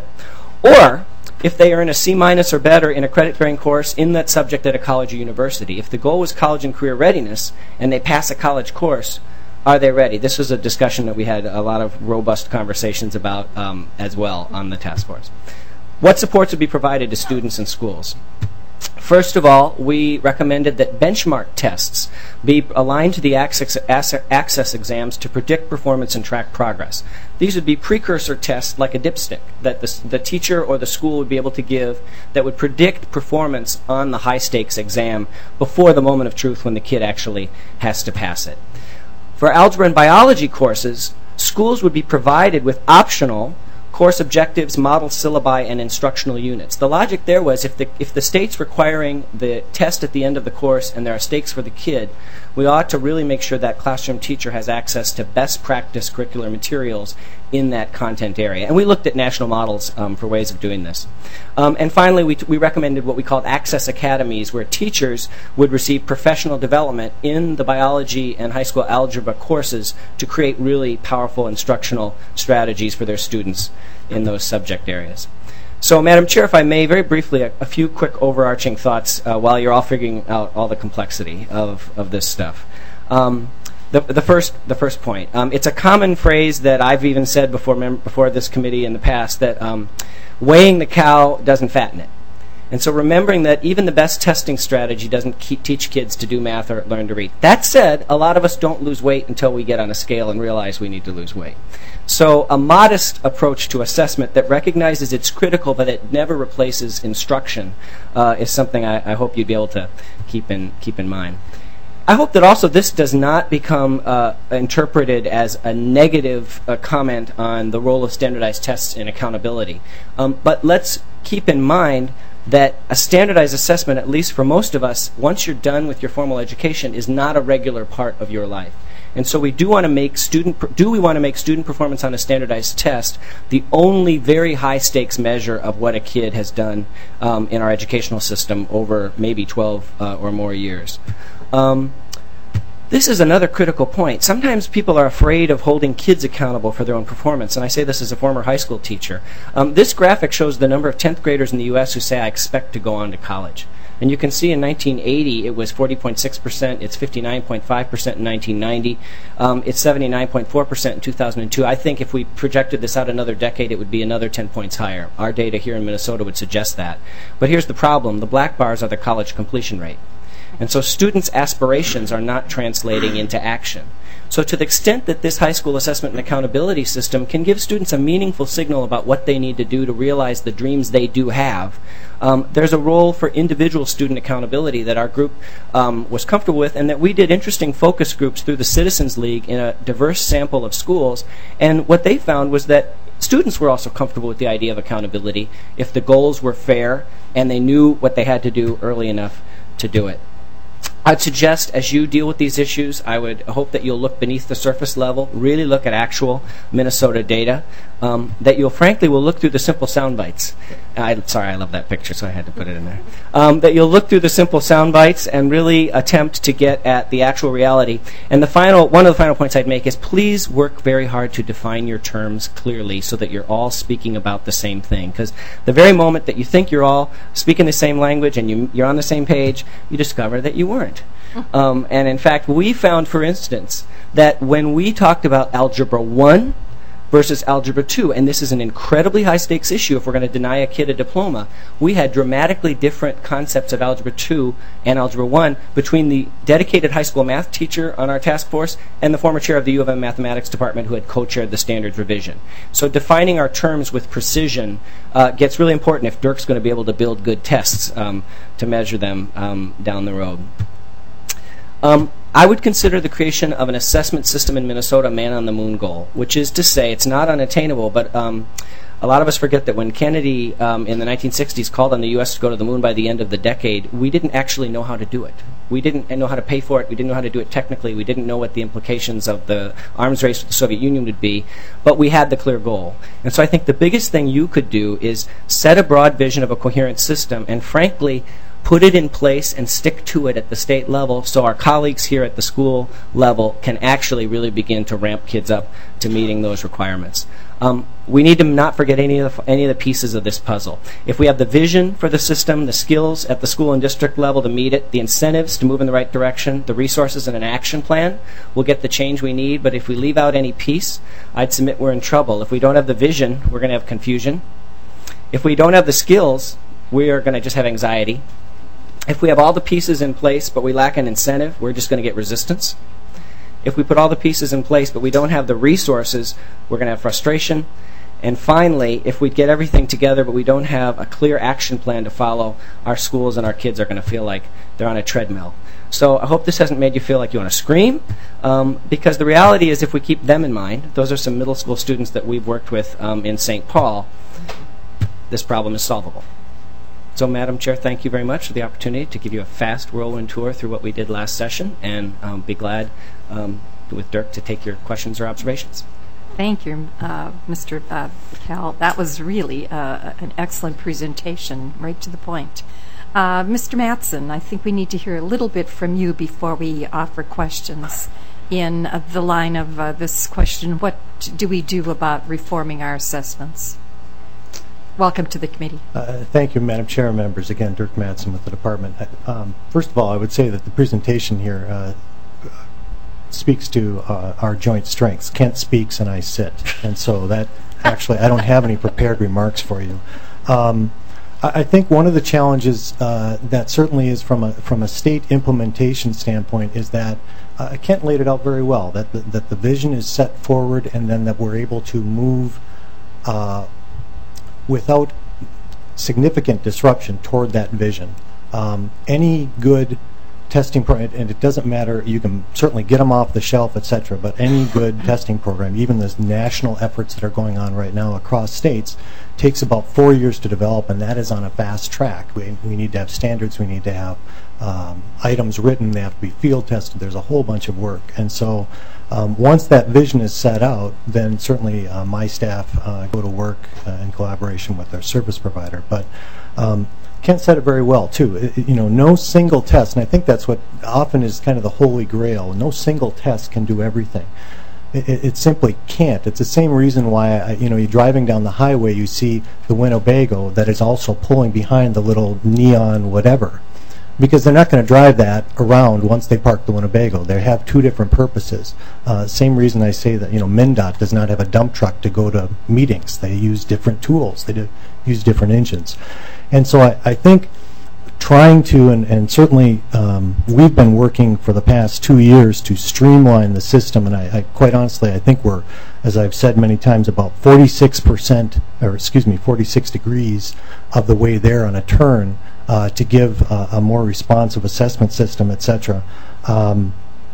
Speaker 7: Or if they earn a C minus or better in a credit-bearing course in that subject at a college or university. If the goal was college and career readiness and they pass a college course, are they ready? This was a discussion that we had a lot of robust conversations about um, as well on the task force. What supports would be provided to students and schools? First of all, we recommended that benchmark tests be aligned to the access, access exams to predict performance and track progress. These would be precursor tests like a dipstick that the, the teacher or the school would be able to give that would predict performance on the high-stakes exam before the moment of truth when the kid actually has to pass it. For algebra and biology courses, schools would be provided with optional course objectives, model syllabi, and instructional units. The logic there was if the if the state's requiring the test at the end of the course and there are stakes for the kid, we ought to really make sure that classroom teacher has access to best practice curricular materials in that content area. And we looked at national models um, for ways of doing this. Um, and finally, we, t- we recommended what we called access academies, where teachers would receive professional development in the biology and high school algebra courses to create really powerful instructional strategies for their students in those subject areas. So, Madam Chair, if I may, very briefly, a, a few quick overarching thoughts uh, while you're all figuring out all the complexity of, of this stuff. Um, the, the first the first point, um, it's a common phrase that I've even said before mem- before this committee in the past, that um, weighing the cow doesn't fatten it. And so remembering that even the best testing strategy doesn't keep, teach kids to do math or learn to read. That said, a lot of us don't lose weight until we get on a scale and realize we need to lose weight. So a modest approach to assessment that recognizes it's critical but it never replaces instruction uh, is something I, I hope you'd be able to keep in keep in mind. I hope that also this does not become uh, interpreted as a negative uh, comment on the role of standardized tests in accountability. Um, but let's keep in mind that a standardized assessment, at least for most of us, once you're done with your formal education, is not a regular part of your life. And so we do want to make student do we want to make student performance on a standardized test the only very high stakes measure of what a kid has done um, in our educational system over maybe twelve uh, or more years. Um, This is another critical point. Sometimes people are afraid of holding kids accountable for their own performance, and I say this as a former high school teacher. Um, this graphic shows the number of tenth graders in the U S who say, I expect to go on to college. And you can see in nineteen eighty it was forty point six percent, it's fifty-nine point five percent in nineteen ninety, um, it's seventy-nine point four percent in two thousand two. I think if we projected this out another decade, it would be another ten points higher. Our data here in Minnesota would suggest that. But here's the problem. The black bars are the college completion rate. And so students' aspirations are not translating into action. So to the extent that this high school assessment and accountability system can give students a meaningful signal about what they need to do to realize the dreams they do have, um, there's a role for individual student accountability that our group um, was comfortable with, and that we did interesting focus groups through the Citizens League in a diverse sample of schools. And what they found was that students were also comfortable with the idea of accountability if the goals were fair and they knew what they had to do early enough to do it. I'd suggest as you deal with these issues, I would hope that you'll look beneath the surface level, really look at actual Minnesota data, um, that you'll frankly will look through the simple sound bites. I, sorry, I love that picture, so I had to put it in there. Um, that you'll look through the simple sound bites and really attempt to get at the actual reality. And the final, one of the final points I'd make is please work very hard to define your terms clearly so that you're all speaking about the same thing. Because the very moment that you think you're all speaking the same language and you, you're on the same page, you discover that you weren't. Um, and in fact, we found, for instance, that when we talked about Algebra one, versus Algebra two. And this is an incredibly high-stakes issue if we're going to deny a kid a diploma. We had dramatically different concepts of Algebra two and Algebra one between the dedicated high school math teacher on our task force and the former chair of the U of M mathematics department who had co-chaired the standards revision. So defining our terms with precision uh, gets really important if Dirk's going to be able to build good tests um, to measure them um, down the road. Um, I would consider the creation of an assessment system in Minnesota a man-on-the-moon goal, which is to say it's not unattainable, but um, a lot of us forget that when Kennedy um, in the nineteen sixties called on the U S to go to the moon by the end of the decade, we didn't actually know how to do it. We didn't know how to pay for it. We didn't know how to do it technically. We didn't know what the implications of the arms race with the Soviet Union would be, but we had the clear goal. And so I think the biggest thing you could do is set a broad vision of a coherent system and, frankly, put it in place and stick to it at the state level so our colleagues here at the school level can actually really begin to ramp kids up to meeting those requirements. Um, we need to not forget any of, the, any of the pieces of this puzzle. If we have the vision for the system, the skills at the school and district level to meet it, the incentives to move in the right direction, the resources and an action plan, we'll get the change we need. But if we leave out any piece, I'd submit we're in trouble. If we don't have the vision, we're going to have confusion. If we don't have the skills, we are going to just have anxiety. If we have all the pieces in place but we lack an incentive, we're just going to get resistance. If we put all the pieces in place but we don't have the resources, we're going to have frustration. And finally, if we get everything together but we don't have a clear action plan to follow, our schools and our kids are going to feel like they're on a treadmill. So I hope this hasn't made you feel like you want to scream, um, because the reality is if we keep them in mind, those are some middle school students that we've worked with um, in Saint Paul, this problem is solvable. So, Madam Chair, thank you very much for the opportunity to give you a fast whirlwind tour through what we did last session, and um, be glad um, with Dirk to take your questions or observations.
Speaker 2: Thank you, uh, Mister Uh, Cal. That was really uh, an excellent presentation, right to the point. Uh, Mister Mattson, I think we need to hear a little bit from you before we offer questions. In uh, the line of uh, this question, what do we do about reforming our assessments? Welcome to the committee.
Speaker 15: Uh, thank you, Madam Chair and members. Again, Dirk Mattson with the department. Um, first of all, I would say that the presentation here uh, speaks to uh, our joint strengths. Kent speaks and I sit. And so that actually, I don't have any prepared remarks for you. Um, I, I think one of the challenges uh, that certainly is from a, from a state implementation standpoint is that uh, Kent laid it out very well, that the, that the vision is set forward and then that we're able to move uh, without significant disruption toward that vision. Um, any good testing program, and it doesn't matter, you can certainly get them off the shelf, et cetera, but any good testing program, even those national efforts that are going on right now across states, takes about four years to develop, and that is on a fast track. We, we need to have standards, we need to have um, items written, they have to be field tested, there's a whole bunch of work. And so Um, once that vision is set out, then certainly uh, my staff uh, go to work uh, in collaboration with our service provider. But um, Kent said it very well, too. It, it, you know, no single test, and I think that's what often is kind of the holy grail, no single test can do everything. It, it, it simply can't. It's the same reason why, I, you know, you're driving down the highway, you see the Winnebago that is also pulling behind the little neon whatever. Because they're not going to drive that around once they park the Winnebago. They have two different purposes. Uh, same reason I say that, you know, MnDOT does not have a dump truck to go to meetings. They use different tools. They do, use different engines. And so I, I think trying to, and, and certainly um, we've been working for the past two years to streamline the system, and I, I quite honestly, I think we're, as I've said many times, about forty-six percent, or excuse me, forty-six degrees of the way there on a turn uh, to give uh, a more responsive assessment system, et cetera. Um,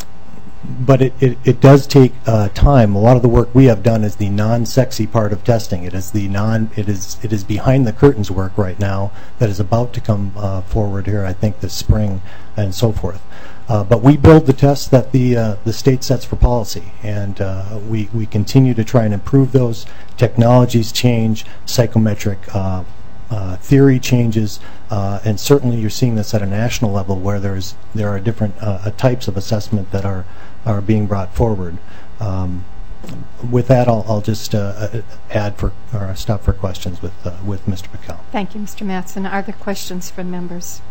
Speaker 15: but it, it, it does take uh, time. A lot of the work we have done is the non-sexy part of testing. It is the non. It is it is behind the curtains work right now that is about to come uh, forward here, I think, this spring and so forth. Uh, but we build the tests that the uh, the state sets for policy, and uh, we we continue to try and improve those. Technologies change, psychometric uh, uh, theory changes, uh, and certainly you're seeing this at a national level where there's there are different uh, types of assessment that are are being brought forward. Um, with that, I'll, I'll just uh, add for or stop for questions with uh, with Mister McCall.
Speaker 2: Thank you, Mister Mattson. Are there questions from members?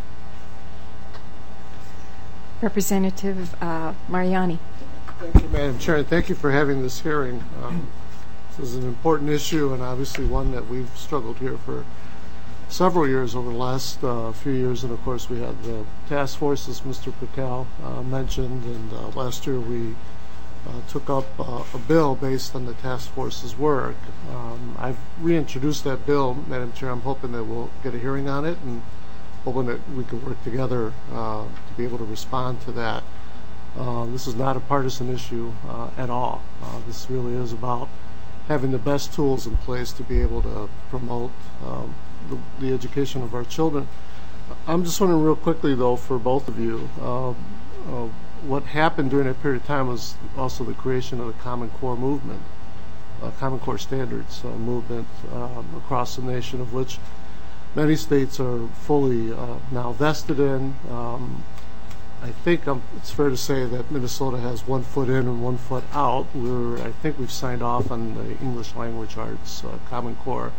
Speaker 2: Representative uh, Mariani.
Speaker 16: Thank you, Madam Chair, and thank you for having this hearing. Um, it's is an important issue, and obviously one that we've struggled here for several years over the last uh, few years. And of course, we had the task force, as Mister Patel uh, mentioned, and uh, last year we uh, took up uh, a bill based on the task force's work. Um, I've reintroduced that bill, Madam Chair. I'm hoping that we'll get a hearing on it, and hoping that we can work together uh, to be able to respond to that. Uh, this is not a partisan issue uh, at all. Uh, this really is about having the best tools in place to be able to promote um, the, the education of our children. I'm just wondering real quickly, though, for both of you, uh, uh, what happened during that period of time was also the creation of the Common Core movement, uh, Common Core Standards uh, movement um, across the nation, of which many states are fully uh, now vested in. Um, I think um, it's fair to say that Minnesota has one foot in and one foot out. We're, I think we've signed off on the English Language Arts uh, Common Core.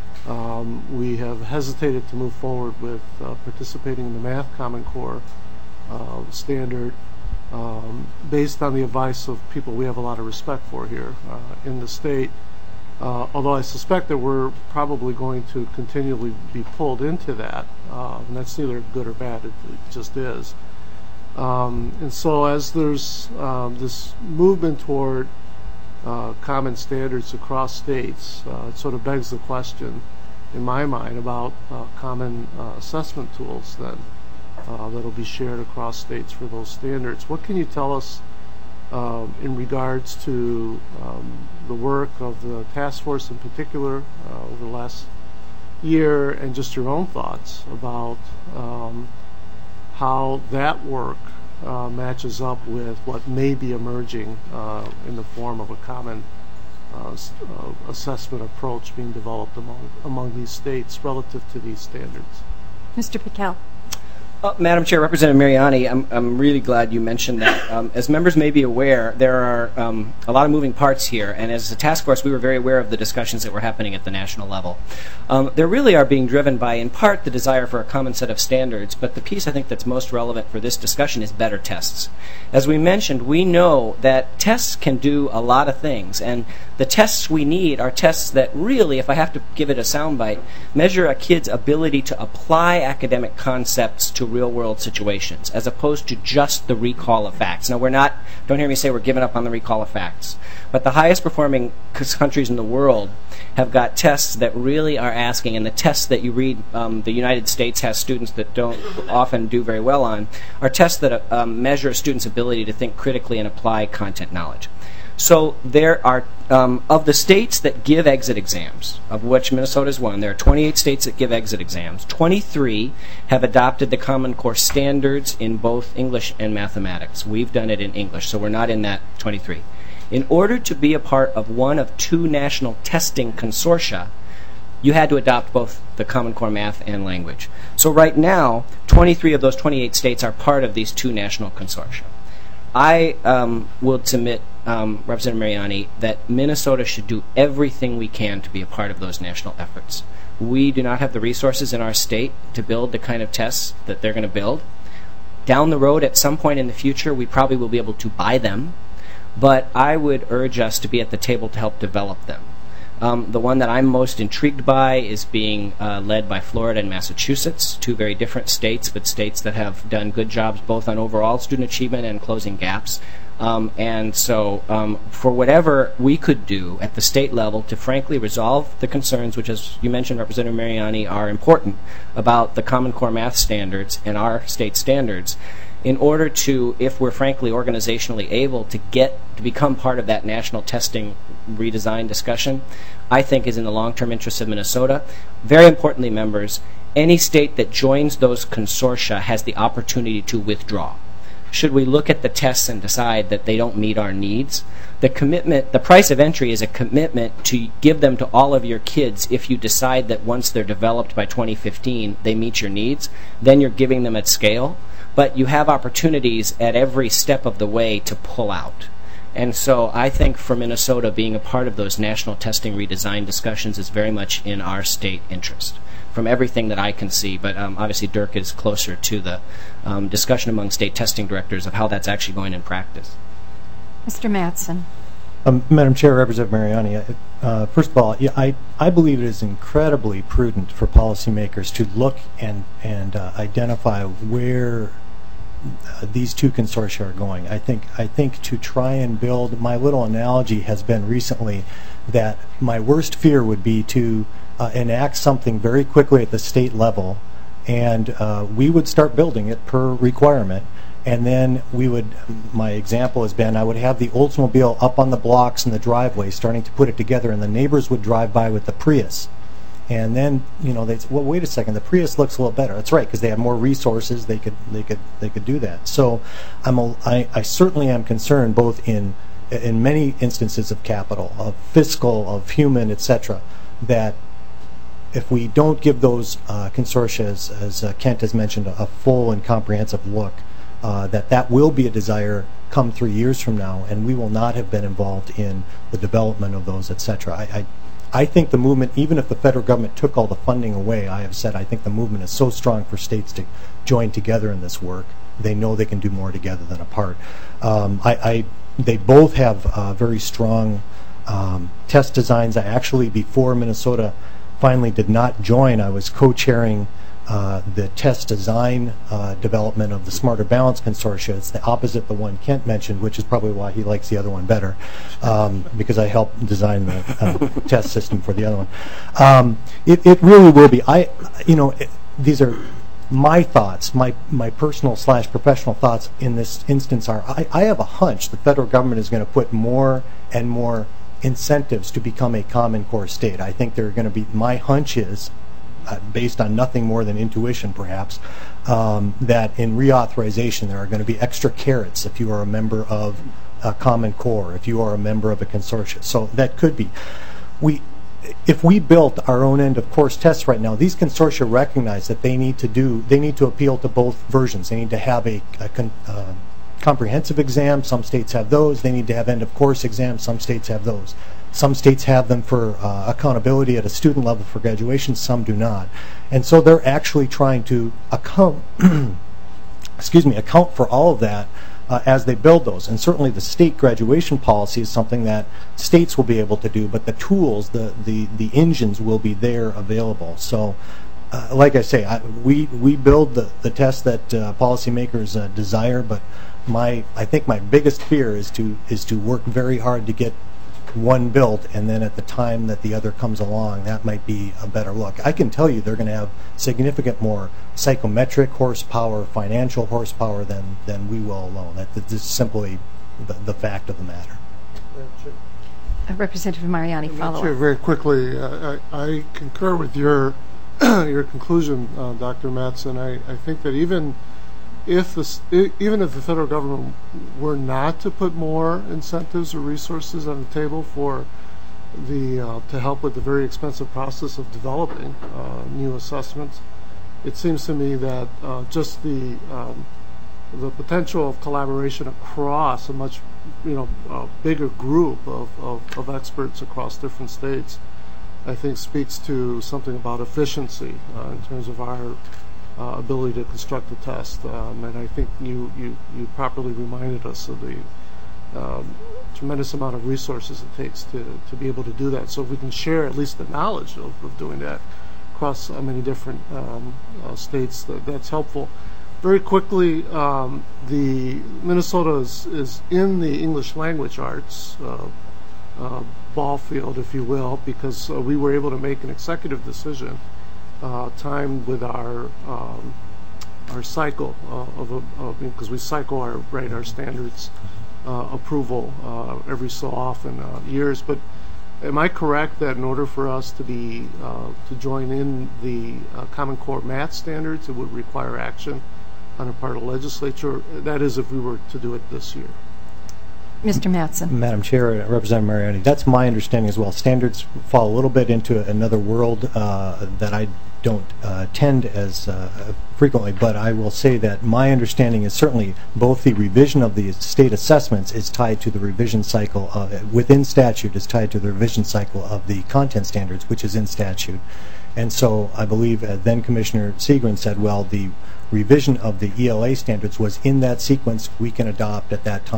Speaker 16: Um, we have hesitated to move forward with uh, participating in the Math Common Core uh, standard um, based on the advice of people we have a lot of respect for here uh, in the state. Uh, although I suspect that we're probably going to continually be pulled into that, uh, and that's neither good or bad, it, it just is. Um, and so as there's um, this movement toward uh, common standards across states, uh, it sort of begs the question, in my mind, about uh, common uh, assessment tools then uh, that'll be shared across states for those standards. What can you tell us um, in regards to um, the work of the task force in particular uh, over the last year, and just your own thoughts about um, how that work uh, matches up with what may be emerging uh, in the form of a common uh, s- uh, assessment approach being developed among among these states relative to these standards.
Speaker 2: Mister Patel.
Speaker 7: Uh, Madam Chair, Representative Mariani, I'm, I'm really glad you mentioned that. Um, as members may be aware, there are um, a lot of moving parts here, and as a task force, we were very aware of the discussions that were happening at the national level. Um, they really are being driven by, in part, the desire for a common set of standards, but the piece I think that's most relevant for this discussion is better tests. As we mentioned, we know that tests can do a lot of things, and the tests we need are tests that really, if I have to give it a soundbite, measure a kid's ability to apply academic concepts to real-world situations, as opposed to just the recall of facts. Now, we're not, don't hear me say we're giving up on the recall of facts, but the highest performing c- countries in the world have got tests that really are asking, and the tests that you read, um, the United States has students that don't often do very well on, are tests that uh, um, measure a student's ability to think critically and apply content knowledge. So there are, um, of the states that give exit exams, of which Minnesota is one, there are twenty-eight states that give exit exams. twenty-three have adopted the Common Core standards in both English and mathematics. We've done it in English, so we're not in that twenty-three. In order to be a part of one of two national testing consortia, you had to adopt both the Common Core math and language. So right now, twenty-three of those twenty-eight states are part of these two national consortia. I um, will submit, um, Representative Mariani, that Minnesota should do everything we can to be a part of those national efforts. We do not have the resources in our state to build the kind of tests that they're going to build. Down the road, at some point in the future, we probably will be able to buy them, but I would urge us to be at the table to help develop them. Um, the one that I'm most intrigued by is being uh, led by Florida and Massachusetts, two very different states, but states that have done good jobs both on overall student achievement and closing gaps. Um, and so um, for whatever we could do at the state level to frankly resolve the concerns, which, as you mentioned, Representative Mariani, are important about the Common Core math standards and our state standards, in order to, if we're frankly organizationally able to get to become part of that national testing redesign discussion, I think is in the long-term interest of Minnesota. Very importantly, members, any state that joins those consortia has the opportunity to withdraw. Should we look at the tests and decide that they don't meet our needs, the commitment, the price of entry is a commitment to give them to all of your kids if you decide that once they're developed by twenty fifteen, they meet your needs, then you're giving them at scale. But you have opportunities at every step of the way to pull out. And so I think for Minnesota, being a part of those national testing redesign discussions is very much in our state interest, from everything that I can see. But um, obviously Dirk is closer to the um, discussion among state testing directors of how that's actually going in practice.
Speaker 2: Mister Mattson.
Speaker 15: Um, Madam Chair, Representative Mariani, uh, first of all, yeah, I, I believe it is incredibly prudent for policymakers to look and, and uh, identify where uh, these two consortia are going. I think, I think to try and build, my little analogy has been recently that my worst fear would be to uh, enact something very quickly at the state level, and uh, we would start building it per requirement. And then we would, my example has been, I would have the Oldsmobile up on the blocks in the driveway starting to put it together, and the neighbors would drive by with the Prius. And then, you know, they'd say, well, wait a second, the Prius looks a little better. That's right, because they have more resources, they could they could, they could do that. So I'm a, I, I certainly am concerned both in, in many instances of capital, of fiscal, of human, et cetera, that if we don't give those uh, consortia, as, as uh, Kent has mentioned, a, a full and comprehensive look, Uh, that that will be a desire come three years from now, and we will not have been involved in the development of those, et cetera. I, I, I think the movement, even if the federal government took all the funding away, I have said I think the movement is so strong for states to join together in this work. They know they can do more together than apart. Um, I, I, they both have uh, very strong um, test designs. I actually, before Minnesota finally did not join, I was co-chairing Uh, the test design uh, development of the Smarter Balance Consortia. It's the opposite the one Kent mentioned, which is probably why he likes the other one better, um, because I helped design the uh, test system for the other one. Um, it, it really will be. I, you know, it, these are my thoughts, my my personal slash professional thoughts in this instance are. I, I have a hunch the federal government is going to put more and more incentives to become a Common Core state. I think they're going to be. My hunch is, Uh, based on nothing more than intuition perhaps, um, that in reauthorization there are going to be extra carrots if you are a member of a Common Core, if you are a member of a consortium. So that could be. We, if we built our own end of course tests right now, these consortia recognize that they need to do, they need to appeal to both versions. They need to have a, a con, uh, comprehensive exam. Some states have those. They need to have end of course exams. Some states have those. Some states have them for uh, accountability at a student level for graduation, some do not. And so they're actually trying to account, excuse me, account for all of that uh, as they build those. And certainly the state graduation policy is something that states will be able to do, but the tools, the, the, the engines will be there available. So uh, like I say, I, we, we build the, the tests that uh, policymakers uh, desire, but my, I think my biggest fear is to, is to work very hard to get one built, and then at the time that the other comes along, that might be a better look. I can tell you they're going to have significant more psychometric horsepower, financial horsepower than, than we will alone. That, that is simply the, the fact of the matter.
Speaker 2: Uh, Representative Mariani, follow
Speaker 16: Chair,
Speaker 2: up.
Speaker 16: very quickly, uh, I, I concur with your your conclusion, uh, Doctor Mattson. I, I think that even if the even if the federal government were not to put more incentives or resources on the table for the uh, to help with the very expensive process of developing uh, new assessments, it seems to me that uh, just the um, the potential of collaboration across a much you know uh, bigger group of, of, of experts across different states, I think speaks to something about efficiency uh, in terms of our Uh, ability to construct the test, um, and I think you, you, you properly reminded us of the um, tremendous amount of resources it takes to, to be able to do that. So if we can share at least the knowledge of, of doing that across uh, many different um, uh, states, that, that's helpful. Very quickly, um, the Minnesota is, is in the English language arts uh, uh, ball field, if you will, because uh, we were able to make an executive decision Uh, timed with our um, our cycle uh, of because we cycle our right our standards uh, approval uh, every so often uh, years. But am I correct that in order for us to be uh, to join in the uh, Common Core math standards, it would require action on the part of the legislature? That is, if we were to do it this year.
Speaker 2: Mister Mattson.
Speaker 15: Madam Chair, Representative Mariani, that's my understanding as well. Standards fall a little bit into another world uh, that I don't uh, attend as uh, frequently, but I will say that my understanding is certainly both the revision of the state assessments is tied to the revision cycle of, within statute is tied to the revision cycle of the content standards, which is in statute. And so I believe uh, then Commissioner Segrin said, well, the revision of the E L A standards was in that sequence. We can adopt at that time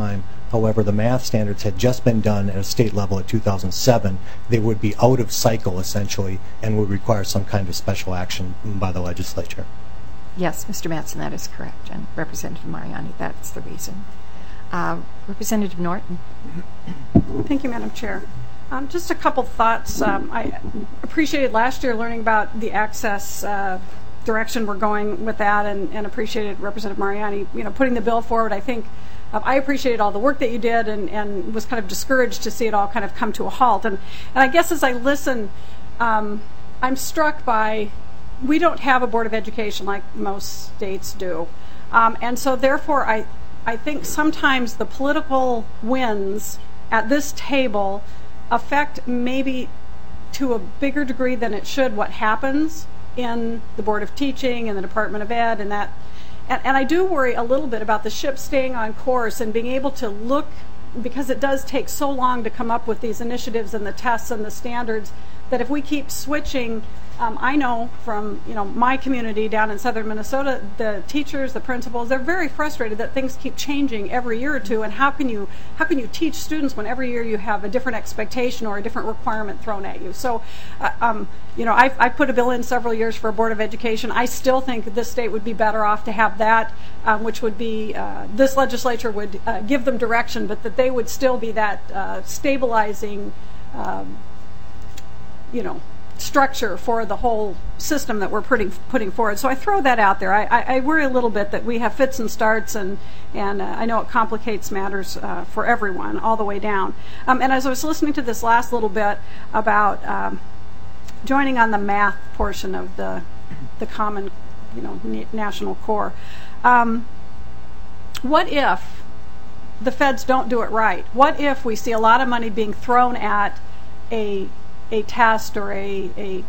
Speaker 15: However, the math standards had just been done at a state level at two thousand seven. They would be out of cycle, essentially, and would require some kind of special action by the legislature.
Speaker 2: Yes, Mister Mattson, that is correct. And Representative Mariani, that's the reason. Uh, Representative Norton.
Speaker 17: Thank you, Madam Chair. Um, just a couple thoughts. Um, I appreciated last year learning about the access uh, direction we're going with that, and, and appreciated Representative Mariani, you know, putting the bill forward. I think uh, I appreciated all the work that you did, and, and was kind of discouraged to see it all kind of come to a halt. And, and I guess as I listen, um, I'm struck by we don't have a Board of Education like most states do, um, and so therefore I I think sometimes the political wins at this table affect maybe to a bigger degree than it should what happens in the Board of Teaching and the Department of Ed and that. And, and I do worry a little bit about the ship staying on course and being able to look, because it does take so long to come up with these initiatives and the tests and the standards, that if we keep switching, um, I know from you know my community down in southern Minnesota, the teachers, the principals, they're very frustrated that things keep changing every year or two. And how can you how can you teach students when every year you have a different expectation or a different requirement thrown at you? So, uh, um, you know, I've, I've put a bill in several years for a Board of Education. I still think this state would be better off to have that, um, which would be uh, this legislature would uh, give them direction, but that they would still be that uh, stabilizing, um, you know, structure for the whole system that we're putting putting forward. So I throw that out there. I, I, I worry a little bit that we have fits and starts, and and uh, I know it complicates matters uh, for everyone all the way down. Um, and as I was listening to this last little bit about um, joining on the math portion of the the common, you know, national core, um, what if the feds don't do it right? What if we see a lot of money being thrown at a a test or a, a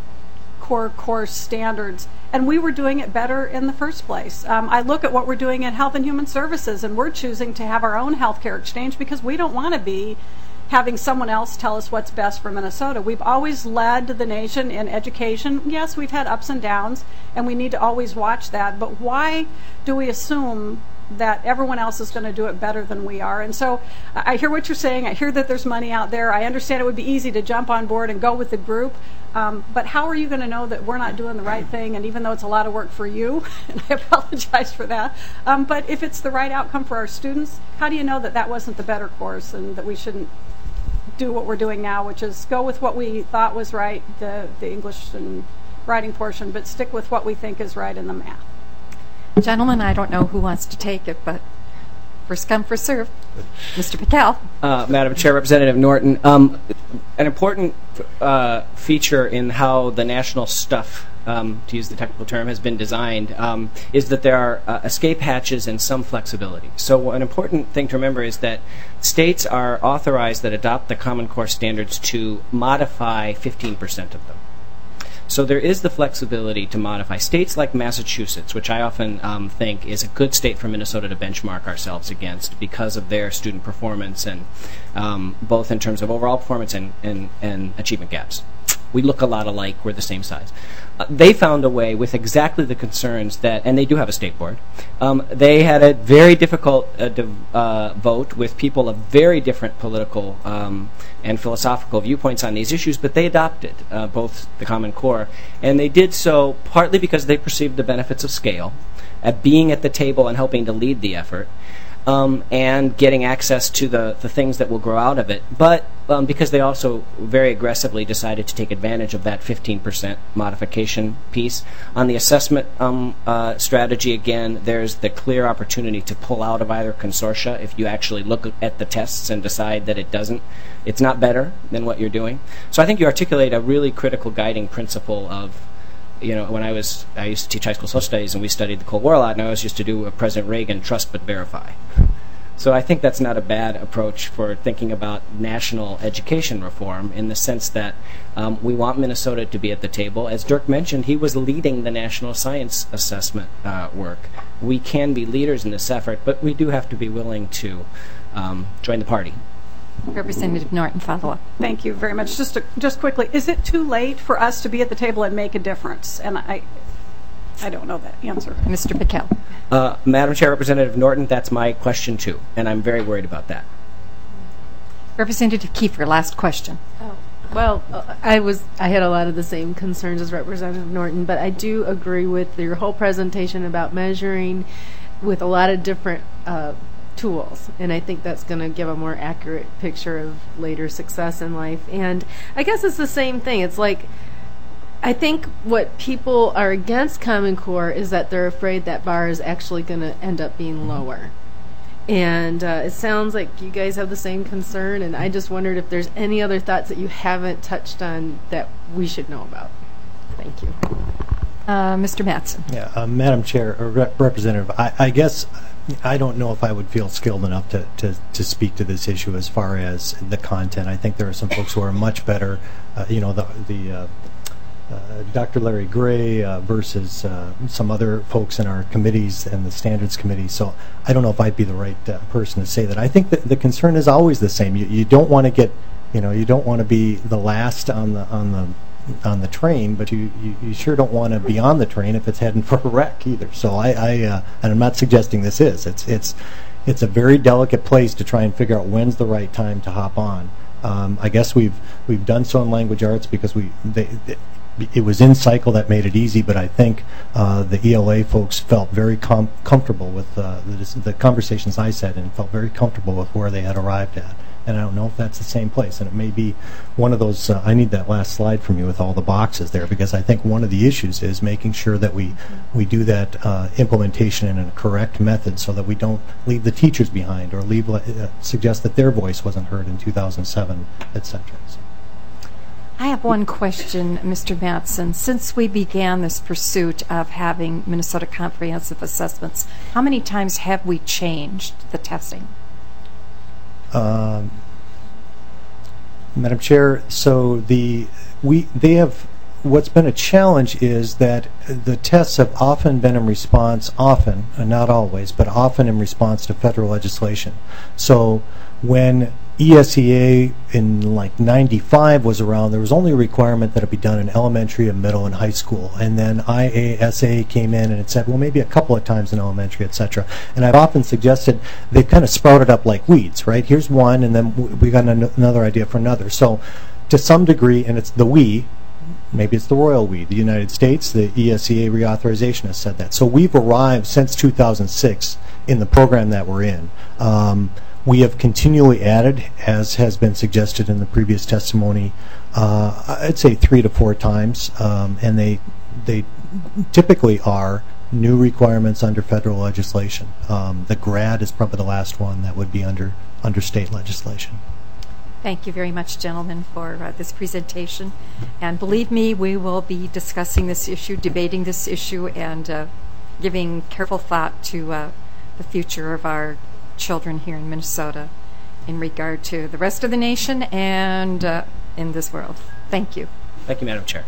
Speaker 17: core course standards, and we were doing it better in the first place? Um, I look at what we're doing in Health and Human Services, and we're choosing to have our own healthcare exchange because we don't want to be having someone else tell us what's best for Minnesota. We've always led the nation in education. Yes, we've had ups and downs, and we need to always watch that, but why do we assume that everyone else is going to do it better than we are? And so I hear what you're saying. I hear that there's money out there. I understand it would be easy to jump on board and go with the group. Um, but how are you going to know that we're not doing the right thing? And even though it's a lot of work for you, and I apologize for that, um, but if it's the right outcome for our students, how do you know that that wasn't the better course and that we shouldn't do what we're doing now, which is go with what we thought was right, the, the English and writing portion, but stick with what we think is right in the math?
Speaker 2: Gentlemen, I don't know who wants to take it, but first come, first serve. Mister Patel.
Speaker 7: Uh, Madam Chair, Representative Norton, um, an important uh, feature in how the national stuff, um, to use the technical term, has been designed um, is that there are uh, escape hatches and some flexibility. So an important thing to remember is that states are authorized that adopt the Common Core standards to modify fifteen percent of them. So there is the flexibility to modify. States like Massachusetts, which I often um, think is a good state for Minnesota to benchmark ourselves against because of their student performance, and um, both in terms of overall performance and, and, and achievement gaps. We look a lot alike. We're the same size. Uh, they found a way with exactly the concerns that, and they do have a state board. Um, they had a very difficult uh, div, uh, vote with people of very different political um, and philosophical viewpoints on these issues, but they adopted uh, both the Common Core, and they did so partly because they perceived the benefits of scale, at being at the table and helping to lead the effort, um, and getting access to the, the things that will grow out of it, but um, because they also very aggressively decided to take advantage of that fifteen percent modification piece. On the assessment um, uh, strategy, again, there's the clear opportunity to pull out of either consortia if you actually look at the tests and decide that it doesn't, it's not better than what you're doing. So I think you articulate a really critical guiding principle of, you know, when I was, I used to teach high school social studies, and we studied the Cold War a lot, and I always used to do a President Reagan, trust but verify. So I think that's not a bad approach for thinking about national education reform, in the sense that um, we want Minnesota to be at the table. As Dirk mentioned, he was leading the national science assessment uh, work. We can be leaders in this effort, but we do have to be willing to um, join the party.
Speaker 2: Representative Norton, follow up.
Speaker 17: Thank you very much. Just to, just quickly, is it too late for us to be at the table and make a difference? And I, I don't know that answer.
Speaker 2: Mister Patel.
Speaker 7: Uh, Madam Chair, Representative Norton, that's my question too, and I'm very worried about that.
Speaker 2: Representative Kiefer, last question.
Speaker 11: Oh. Well, uh, I was I had a lot of the same concerns as Representative Norton, but I do agree with your whole presentation about measuring with a lot of different uh, tools, and I think that's going to give a more accurate picture of later success in life. And I guess it's the same thing. It's like, I think what people are against Common Core is that they're afraid that bar is actually going to end up being lower. And uh, it sounds like you guys have the same concern, and I just wondered if there's any other thoughts that you haven't touched on that we should know about. Thank you.
Speaker 2: Uh, Mister Mattson.
Speaker 15: Yeah, uh, Madam Chair, or Rep- Representative, I, I guess I don't know if I would feel skilled enough to, to, to speak to this issue as far as the content. I think there are some folks who are much better, uh, you know, the, the uh, Uh, Doctor Larry Gray uh, versus uh, some other folks in our committees and the Standards Committee. So I don't know if I'd be the right uh, person to say that. I think that the concern is always the same. You, you don't want to get, you know, you don't want to be the last on the on the on the train, but you, you, you sure don't want to be on the train if it's heading for a wreck either. So I, I uh, and I'm not suggesting this is. It's it's it's a very delicate place to try and figure out when's the right time to hop on. Um, I guess we've we've done so in language arts because we they, they it was in cycle that made it easy, but I think uh, the E L A folks felt very com- comfortable with uh, the, the conversations I said and felt very comfortable with where they had arrived at. And I don't know if that's the same place. And it may be one of those, uh, I need that last slide from you with all the boxes there, because I think one of the issues is making sure that we, we do that uh, implementation in a correct method so that we don't leave the teachers behind or leave uh, suggest that their voice wasn't heard in two thousand seven, et cetera. So.
Speaker 2: I have one question, Mister Mattson. Since we began this pursuit of having Minnesota comprehensive assessments, how many times have we changed the testing?
Speaker 15: Um, Madam Chair, so the we they have what's been a challenge is that the tests have often been in response, often, and not always, but often in response to federal legislation. So when E S E A in like ninety-five was around, there was only a requirement that it be done in elementary and middle and high school. And then I A S A came in and it said, well, maybe a couple of times in elementary, et cetera. And I've often suggested they've kind of sprouted up like weeds, right? Here's one, and then we got an- another idea for another. So to some degree, and it's the we, maybe it's the royal we, the United States, the E S E A reauthorization has said that. So we've arrived since two thousand six in the program that we're in. Um, We have continually added, as has been suggested in the previous testimony, uh, I'd say three to four times, um, and they they typically are new requirements under federal legislation. Um, the GRAD is probably the last one that would be under under state legislation.
Speaker 2: Thank you very much, gentlemen, for uh, this presentation. And believe me, we will be discussing this issue, debating this issue, and uh, giving careful thought to uh, the future of our children here in Minnesota in regard to the rest of the nation and uh, in this world. Thank you.
Speaker 7: Thank you, Madam Chair.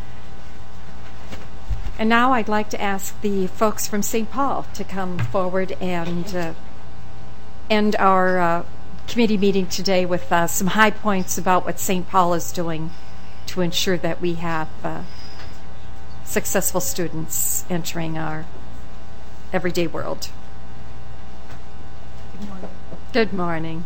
Speaker 2: And now I'd like to ask the folks from Saint Paul to come forward and uh, end our uh, committee meeting today with uh, some high points about what Saint Paul is doing to ensure that we have uh, successful students entering our everyday world. Good morning. Good morning.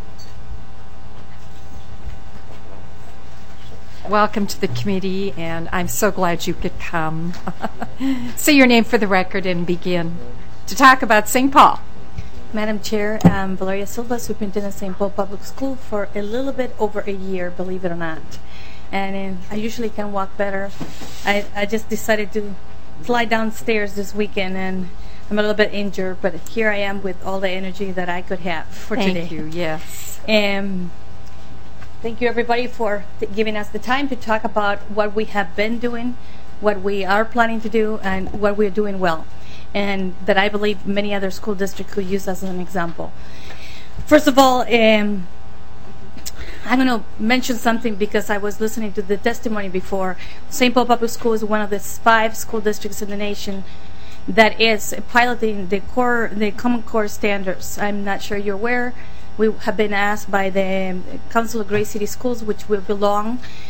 Speaker 2: Welcome to the committee, and I'm so glad you could come. Say your name for the record and begin to talk about Saint Paul.
Speaker 18: Madam Chair, I'm Valeria Silva, Superintendent of Saint Paul Public School for a little bit over a year, believe it or not. And uh, I usually can walk better. I, I just decided to slide downstairs this weekend, and I'm a little bit injured, but here I am with all the energy that I could have for
Speaker 2: Thank
Speaker 18: today.
Speaker 2: Thank you, yes.
Speaker 18: Um, thank you, everybody, for th- giving us the time to talk about what we have been doing, what we are planning to do, and what we're doing well, and that I believe many other school districts could use as an example. First of all, um, I'm going to mention something because I was listening to the testimony before. Saint Paul Public School is one of the five school districts in the nation that is piloting the core, the Common Core standards. I'm not sure you're aware. We have been asked by the Council of Great City Schools, which we belong,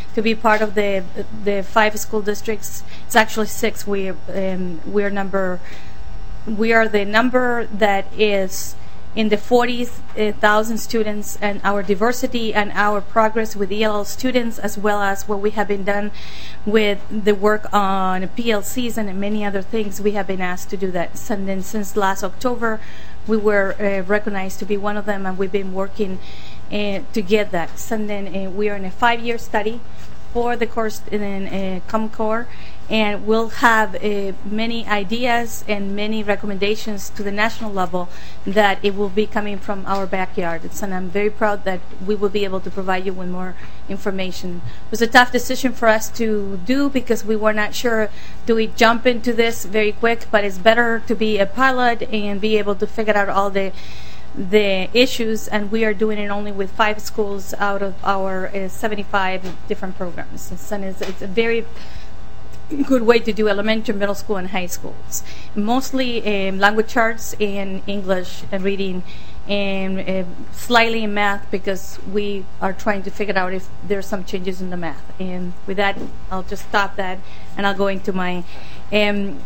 Speaker 18: to be part of the the five school districts. It's actually six. We um, we're number we are the number that is in the forty thousand students, and our diversity and our progress with E L L students, as well as what we have been done with the work on P L Cs and many other things, we have been asked to do that. And then since last October, we were uh, recognized to be one of them, and we've been working uh, to get that. So then uh, we are in a five-year study for the course in uh, Common Core, and we'll have uh, many ideas and many recommendations to the national level that it will be coming from our backyard. It's, and I'm very proud that we will be able to provide you with more information. It was a tough decision for us to do because we were not sure, do we jump into this very quick, but it's better to be a pilot and be able to figure out all the the issues, and we are doing it only with five schools out of our uh, seventy-five different programs. And it's, it's a very good way to do elementary, middle school, and high schools. Mostly um, language arts and English and reading, and uh, slightly in math because we are trying to figure out if there's some changes in the math. And with that, I'll just stop that, and I'll go into my. Um,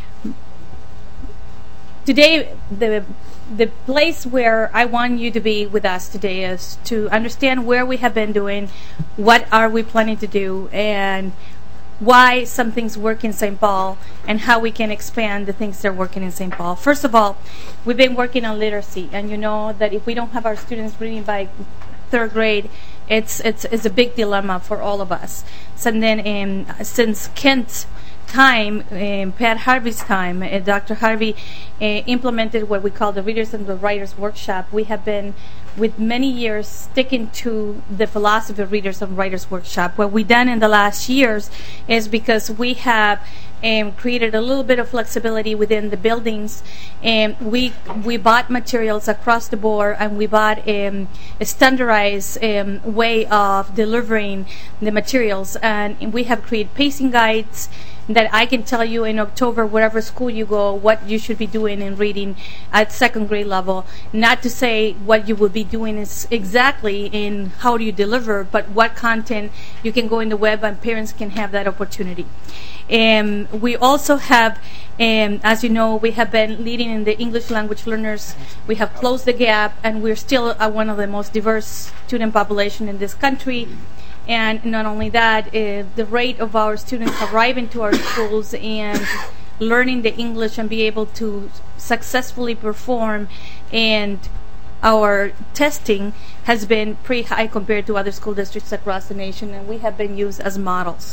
Speaker 18: today, the the place where I want you to be with us today is to understand where we have been doing, what are we planning to do, and why some things work in Saint Paul, and how we can expand the things that are working in Saint Paul. First of all, we've been working on literacy, and you know that if we don't have our students reading by third grade, it's it's, it's a big dilemma for all of us. So then, um, since Kent's time, um, Pat Harvey's time, uh, Doctor Harvey uh, implemented what we call the Readers and the Writers Workshop. We have been, with many years, sticking to the philosophy of Readers and Writers Workshop. What we've done in the last years is because we have um, created a little bit of flexibility within the buildings, and we we bought materials across the board, and we bought um, a standardized um, way of delivering the materials, and we have created pacing guides that I can tell you in October, wherever school you go, what you should be doing in reading at second grade level. Not to say what you will be doing is exactly in how do you deliver, but what content you can go in the web and parents can have that opportunity. Um, we also have, um, as you know, we have been leading in the English language learners. We have closed the gap, and we're still uh, one of the most diverse student population in this country. And not only that, uh, the rate of our students arriving to our schools and learning the English and be able to successfully perform and our testing has been pretty high compared to other school districts across the nation, and we have been used as models.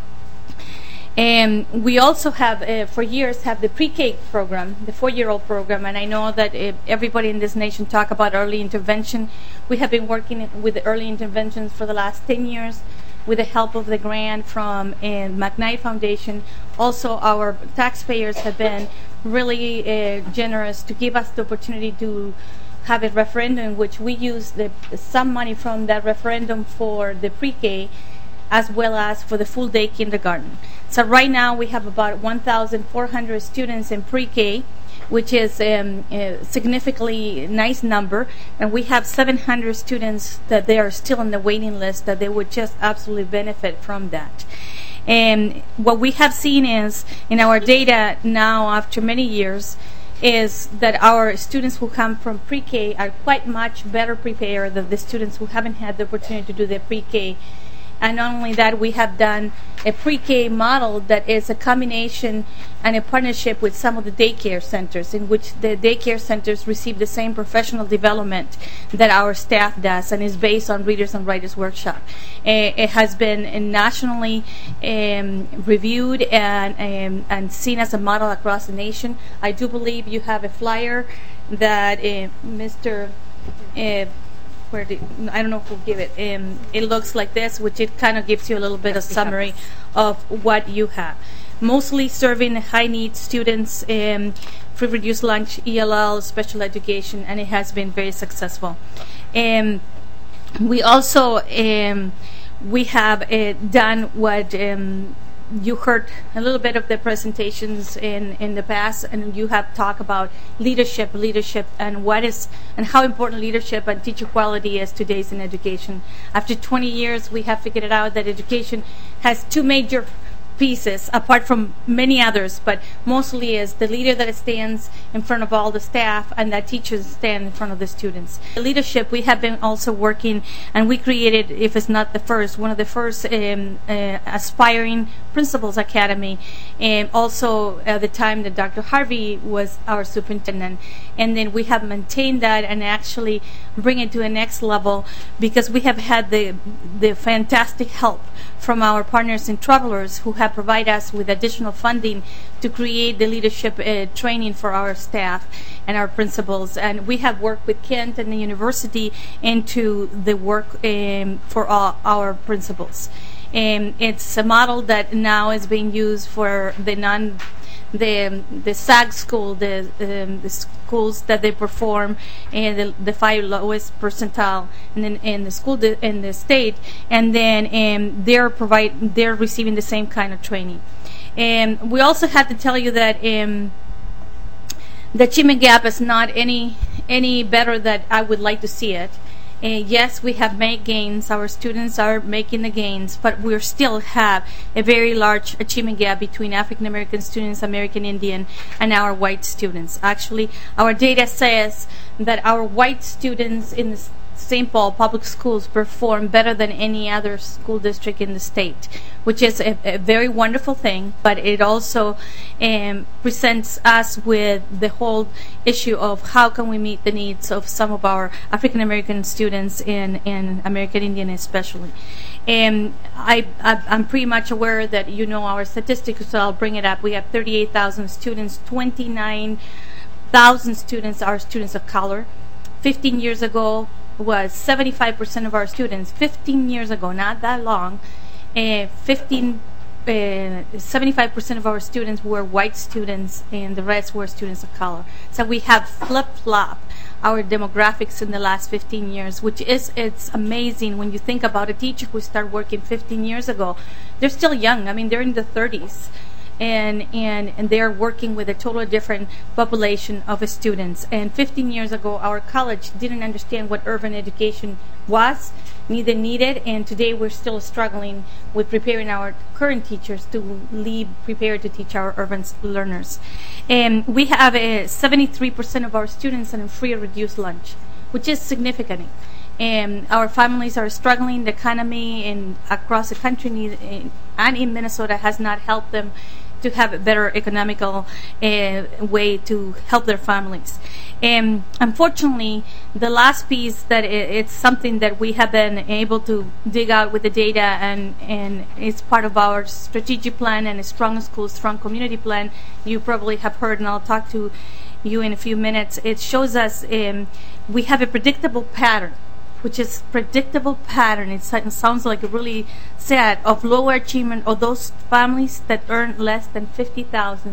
Speaker 18: And we also have, uh, for years, have the pre-K program, the four-year-old program, and I know that uh, everybody in this nation talk about early intervention. We have been working with the early interventions for the last ten years with the help of the grant from uh, McKnight Foundation. Also, our taxpayers have been really uh, generous to give us the opportunity to have a referendum in which we use the, some money from that referendum for the pre-K as well as for the full day kindergarten. So right now we have about one thousand four hundred students in pre-K, which is um, a significantly nice number, and we have seven hundred students that they are still on the waiting list that they would just absolutely benefit from that. And what we have seen is, in our data now after many years, is that our students who come from pre-K are quite much better prepared than the students who haven't had the opportunity to do their pre-K. And not only that, we have done a pre-K model that is a combination and a partnership with some of the daycare centers, in which the daycare centers receive the same professional development that our staff does, and is based on Readers and Writers Workshop. Uh, it has been nationally um, reviewed and, um, and seen as a model across the nation. I do believe you have a flyer that uh, Mister Uh, Where did, I don't know who gave it. Um, it looks like this, which it kind of gives you a little bit of summary of what you have. Mostly serving high-need students, um, free reduced lunch, E L L, special education, and it has been very successful. Um, we also um, we have uh, done what um, you heard a little bit of the presentations in, in the past, and you have talked about leadership, leadership, and what is and how important leadership and teacher quality is today in education. After twenty years, we have figured out that education has two major pieces, apart from many others, but mostly is the leader that stands in front of all the staff and that teachers stand in front of the students. The leadership, we have been also working, and we created, if it's not the first, one of the first um, uh, aspiring principals academy, and also at the time that Doctor Harvey was our superintendent. And then we have maintained that and actually bring it to a next level, because we have had the the fantastic help from our partners in Travelers, who have provided us with additional funding to create the leadership uh, training for our staff and our principals. And we have worked with Kent and the university into the work um, for all our principals. Um, it's a model that now is being used for the non the the S A G school, the um, the schools that they perform, and the, the five lowest percentile in, in the school di- in the state, and then um, they're provide they're receiving the same kind of training. And we also have to tell you that um, the achievement gap is not any any better that I would like to see it. Uh, yes, we have made gains. Our students are making the gains, but we still have a very large achievement gap between African American students, American Indian, and our white students. Actually, our data says that our white students in the Saint Paul Public Schools perform better than any other school district in the state, which is a, a very wonderful thing, but it also um, presents us with the whole issue of how can we meet the needs of some of our African American students and, and American Indian especially. And I, I, I'm pretty much aware that you know our statistics, so I'll bring it up. We have thirty-eight thousand students, twenty-nine thousand students are students of color. fifteen years ago, was seventy-five percent of our students, fifteen years ago, not that long, uh, fifteen, uh, seventy-five percent of our students were white students and the rest were students of color. So we have flip-flopped our demographics in the last fifteen years, which is, it's amazing when you think about a teacher who started working fifteen years ago. They're still young. I mean, they're in the thirties. And, and and they're working with a totally different population of students. And fifteen years ago, our college didn't understand what urban education was, neither needed, and today we're still struggling with preparing our current teachers to leave prepared to teach our urban learners. And we have a seventy-three percent of our students on a free or reduced lunch, which is significant. And our families are struggling. The economy in across the country need, in, and in Minnesota has not helped them to have a better economical uh, way to help their families. And unfortunately, the last piece that it, it's something that we have been able to dig out with the data, and, and it's part of our strategic plan and a strong school, strong community plan. You probably have heard, and I'll talk to you in a few minutes. It shows us um, we have a predictable pattern, which is predictable pattern. It sounds like really sad, of lower achievement of those families that earn less than fifty thousand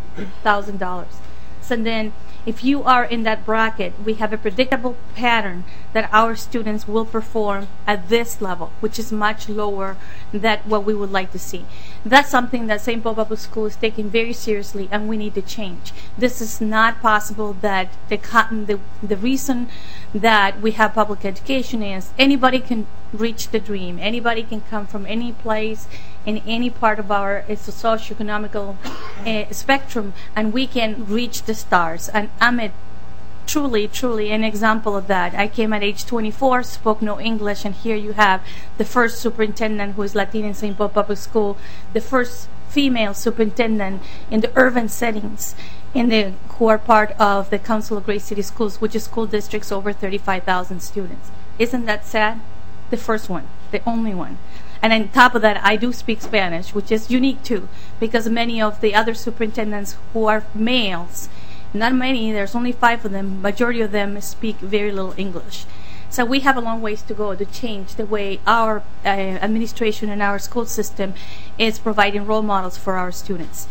Speaker 18: dollars. So then, if you are in that bracket, we have a predictable pattern that our students will perform at this level, which is much lower than what we would like to see. That's something that Saint Paul Public School is taking very seriously, and we need to change. This is not possible. That the the, the reason that we have public education is anybody can reach the dream. Anybody can come from any place in any part of our uh, socio-economical uh, spectrum, and we can reach the stars. And I'm a truly, truly an example of that. I came at age twenty-four, spoke no English, and here you have the first superintendent who is Latina in Saint Paul Public School, the first female superintendent in the urban settings, in the who are part of the Council of Great City Schools, which is school districts over thirty-five thousand students. Isn't that sad? The first one, the only one. And on top of that, I do speak Spanish, which is unique too, because many of the other superintendents who are males, not many, there's only five of them, majority of them speak very little English. So we have a long ways to go to change the way our uh, administration and our school system is providing role models for our students.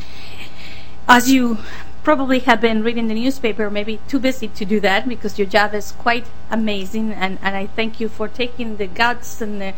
Speaker 18: As you probably have been reading the newspaper, maybe too busy to do that because your job is quite amazing, and, and I thank you for taking the guts and the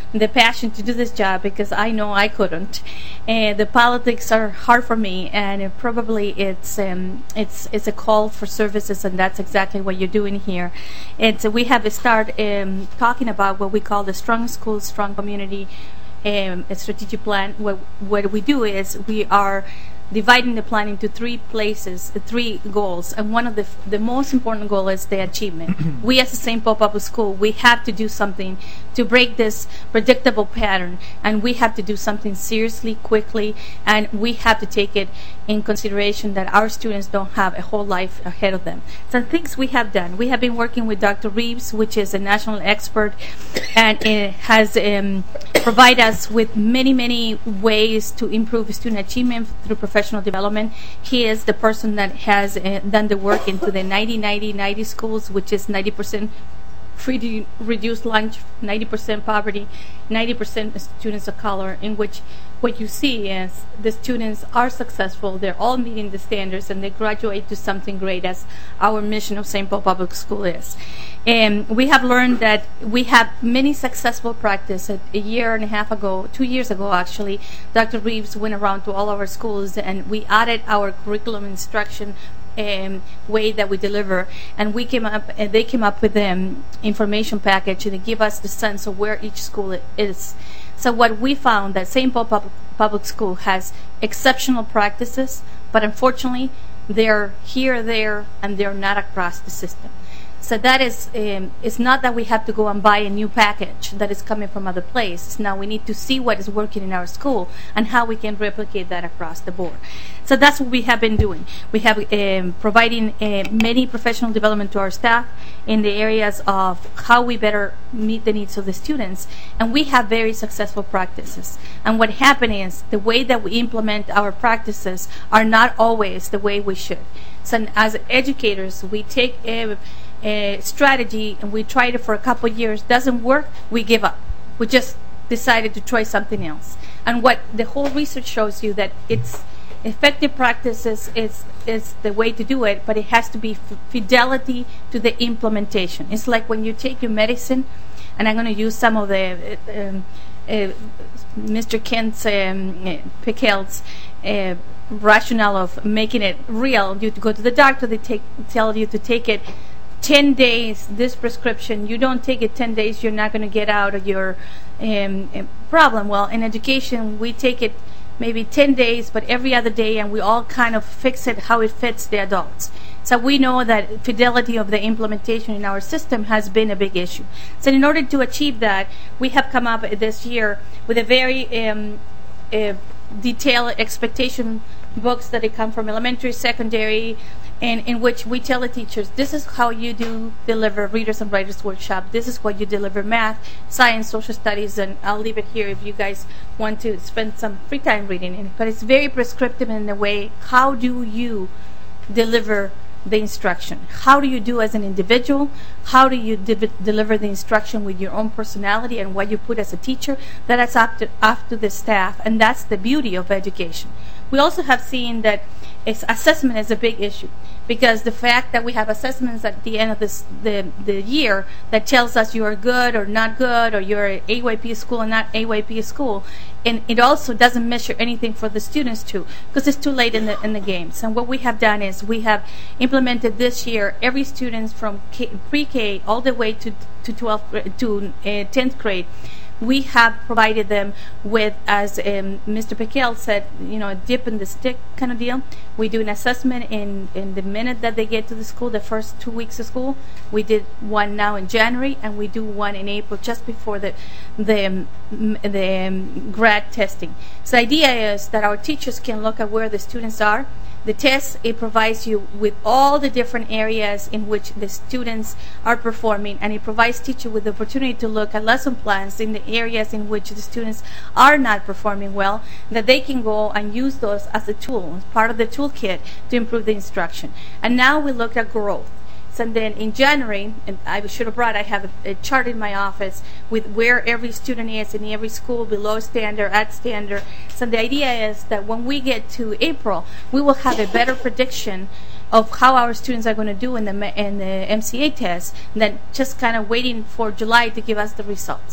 Speaker 18: the passion to do this job because I know I couldn't. And the politics are hard for me, and it probably it's um, it's it's a call for services, and that's exactly what you're doing here. And so we have started um, talking about what we call the Strong Schools, Strong Community um, strategic plan. What what we do is we are dividing the plan into three places, uh, three goals, and one of the the most important goal is the achievement. We as a Saint Paul Public School, we have to do something to break this predictable pattern, and we have to do something seriously, quickly, and we have to take it in consideration that our students don't have a whole life ahead of them. Some things we have done. We have been working with Doctor Reeves, which is a national expert, and it has um, provided us with many, many ways to improve student achievement through professional development. He is the person that has uh, done the work into the ninety ninety ninety schools, which is ninety percent free to reduce lunch, ninety percent poverty, ninety percent students of color, in which what you see is the students are successful, they're all meeting the standards, and they graduate to something great, as our mission of Saint Paul Public School is. And we have learned that we have many successful practice. A year and a half ago, two years ago actually, Doctor Reeves went around to all our schools, and we added our curriculum instruction Um, way that we deliver, and we came up and they came up with an um, information package, and they give us the sense of where each school is. So what we found that Saint Paul Public, Public School has exceptional practices, but unfortunately they're here, there, and they're not across the system. So that is, um, it's not that we have to go and buy a new package that is coming from other places. Now we need to see what is working in our school and how we can replicate that across the board. So that's what we have been doing. We have um, providing uh, many professional development to our staff in the areas of how we better meet the needs of the students, and we have very successful practices. And what happened is the way that we implement our practices are not always the way we should. So as educators, we take a Uh, strategy and we tried it for a couple of years, doesn't work, we give up. We just decided to try something else. And what the whole research shows you that it's effective practices is is the way to do it, but it has to be f- fidelity to the implementation. It's like when you take your medicine, and I'm going to use some of the uh, um, uh, Mister Kent's um, uh, Pickell's uh, rationale of making it real. You go to the doctor, they take tell you to take it ten days, this prescription. You don't take it ten days, you're not going to get out of your um, problem. Well, in education, we take it maybe ten days, but every other day, and we all kind of fix it how it fits the adults. So we know that fidelity of the implementation in our system has been a big issue. So in order to achieve that, we have come up this year with a very um, uh, detailed expectation books that come from elementary, secondary, and in which we tell the teachers, this is how you do deliver Readers and Writers Workshop. This is what you deliver math, science, social studies, and I'll leave it here if you guys want to spend some free time reading it. But it's very prescriptive in the way, how do you deliver the instruction? How do you do as an individual? How do you de- deliver the instruction with your own personality and what you put as a teacher? That is up to, up to the staff, and that's the beauty of education. We also have seen that it's assessment is a big issue, because the fact that we have assessments at the end of this, the the year that tells us you are good or not good, or you're an A Y P school and not A Y P school, and it also doesn't measure anything for the students too, because it's too late in the in the games. And what we have done is we have implemented this year every student from K, pre-K all the way to to twelfth to uh, tenth grade. We have provided them with, as um, Mister Pickell said, you know, a dip in the stick kind of deal. We do an assessment in, in the minute that they get to the school, the first two weeks of school. We did one now in January, and we do one in April, just before the the, um, the um, grad testing. So the idea is that our teachers can look at where the students are. The test, it provides you with all the different areas in which the students are performing, and it provides teacher with the opportunity to look at lesson plans in the areas in which the students are not performing well, that they can go and use those as a tool, as part of the toolkit to improve the instruction. And now we look at growth. And then in January, and I should have brought, I have a, a chart in my office with where every student is in every school, below standard, at standard. So the idea is that when we get to April, we will have a better prediction of how our students are going to do in the in the M C A test than just kind of waiting for July to give us the results.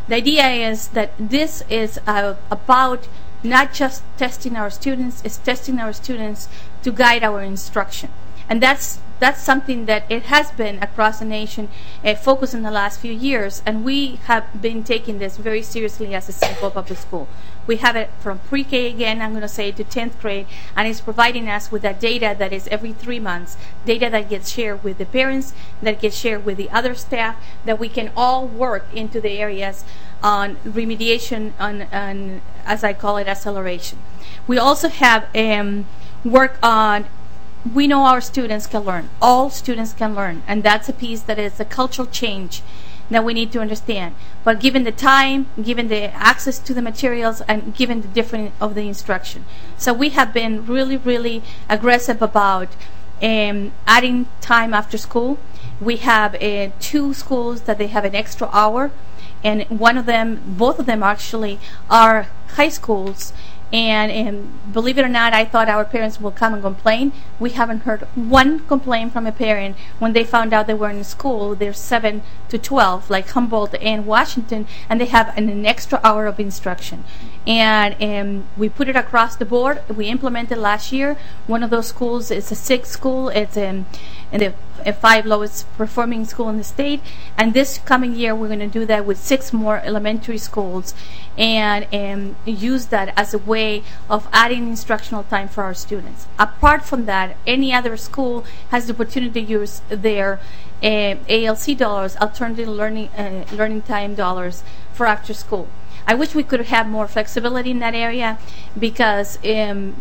Speaker 18: The idea is that this is uh, about not just testing our students, it's testing our students to guide our instruction. And that's that's something that it has been across the nation, a uh, focus in the last few years, and we have been taking this very seriously as a Saint Paul Public School. We have it from pre-K again, I'm going to say, to tenth grade, and it's providing us with that data that is every three months, data that gets shared with the parents, that gets shared with the other staff, that we can all work into the areas on remediation, on, on as I call it, acceleration. We also have um, work on, we know our students can learn. All students can learn, and that's a piece that is a cultural change that we need to understand. But given the time, given the access to the materials, and given the difference of the instruction. So we have been really, really aggressive about um, adding time after school. We have uh, two schools that they have an extra hour, and one of them, both of them actually, are high schools. And, and believe it or not, I thought our parents will come and complain. We haven't heard one complaint from a parent when they found out they were in school. They're seven to twelve, like Humboldt and Washington, and they have an, an extra hour of instruction. And um, we put it across the board. We implemented last year. One of those schools is a sixth school. It's um, in the a five lowest performing school in the state. And this coming year, we're going to do that with six more elementary schools, and um, use that as a way of adding instructional time for our students. Apart from that, any other school has the opportunity to use their uh, A L C dollars, alternative learning uh, learning time dollars, for after school. I wish we could have more flexibility in that area, because um,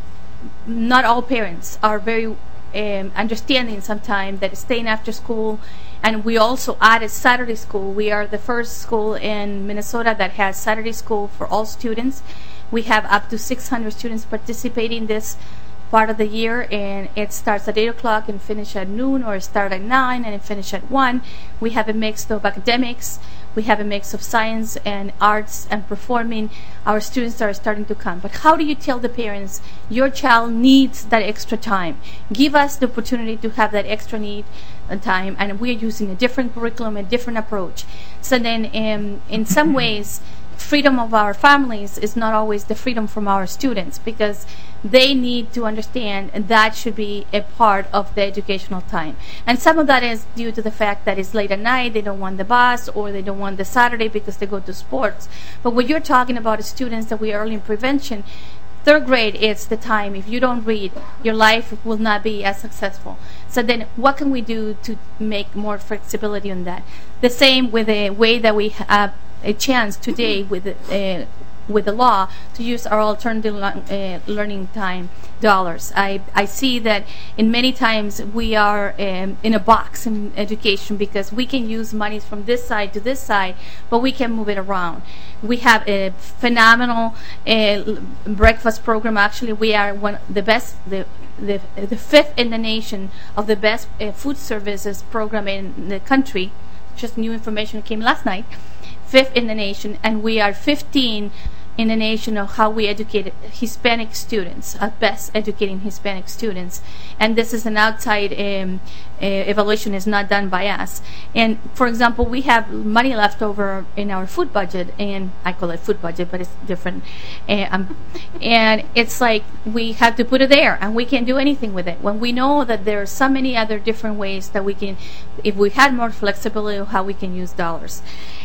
Speaker 18: not all parents are very um, understanding sometimes that staying after school. And we also added Saturday school. We are the first school in Minnesota that has Saturday school for all students. We have up to six hundred students participating this part of the year, and it starts at eight o'clock and finish at noon, or start at nine and finish at one. We have a mix of academics. We have a mix of science and arts and performing. Our students are starting to come. But how do you tell the parents your child needs that extra time? Give us the opportunity to have that extra need and time, and we're using a different curriculum, a different approach. So then um, in some ways, freedom of our families is not always the freedom from our students, because they need to understand that should be a part of the educational time. And some of that is due to the fact that it's late at night, they don't want the bus, or they don't want the Saturday because they go to sports. But when you're talking about students that we are early in prevention, third grade is the time. If you don't read, your life will not be as successful. So then what can we do to make more flexibility on that? The same with the way that we have a chance today with uh, with the law to use our alternative uh, learning time dollars. I, I see that in many times we are um, in a box in education, because we can use monies from this side to this side, but we can move it around. We have a phenomenal uh, breakfast program. Actually, we are one the best, the the, the fifth in the nation of the best uh, food services program in the country. Just new information came last night. Fifth in the nation, and we are fifteen in the nation of how we educate Hispanic students, at best educating Hispanic students. And this is an outside um, uh, evaluation, is not done by us. And for example, we have money left over in our food budget, and I call it food budget, but it's different. Uh, um, and it's like we have to put it there, and we can't do anything with it, when we know that there are so many other different ways that we can, if we had more flexibility of how we can use dollars.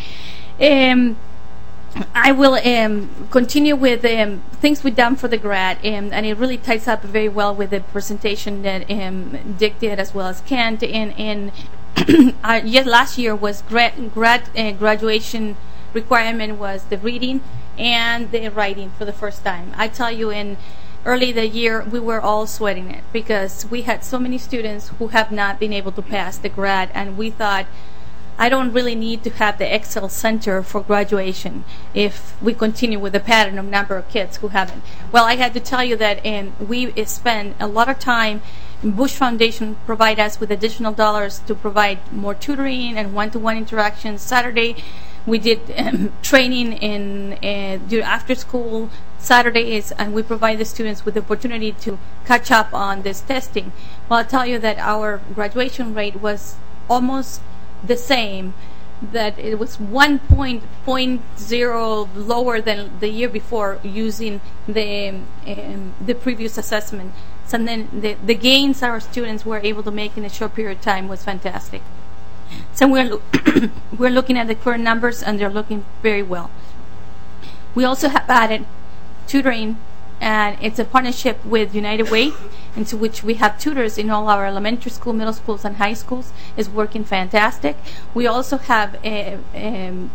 Speaker 18: Um, I will um, continue with um, things we've done for the grad, um, and it really ties up very well with the presentation that um, Dick did, as well as Kent. And, and uh, yes, last year was grad, grad uh, graduation requirement was the reading and the writing for the first time. I tell you, in early the year, we were all sweating it, because we had so many students who have not been able to pass the grad, and we thought, I don't really need to have the Excel Center for graduation if we continue with the pattern of number of kids who haven't. Well, I had to tell you that um, we spend a lot of time. Bush Foundation provide us with additional dollars to provide more tutoring and one-to-one interactions. Saturday, we did um, training in uh, after school Saturdays, and we provide the students with the opportunity to catch up on this testing. Well, I'll tell you that our graduation rate was almost the same that it was one point zero lower than the year before using the um, the previous assessment. So then the, the gains our students were able to make in a short period of time was fantastic. So we're lo- we're looking at the current numbers, and they're looking very well. We also have added tutoring, and it's a partnership with United Way, into which we have tutors in all our elementary school, middle schools, and high schools. It's working fantastic. We also have a, um,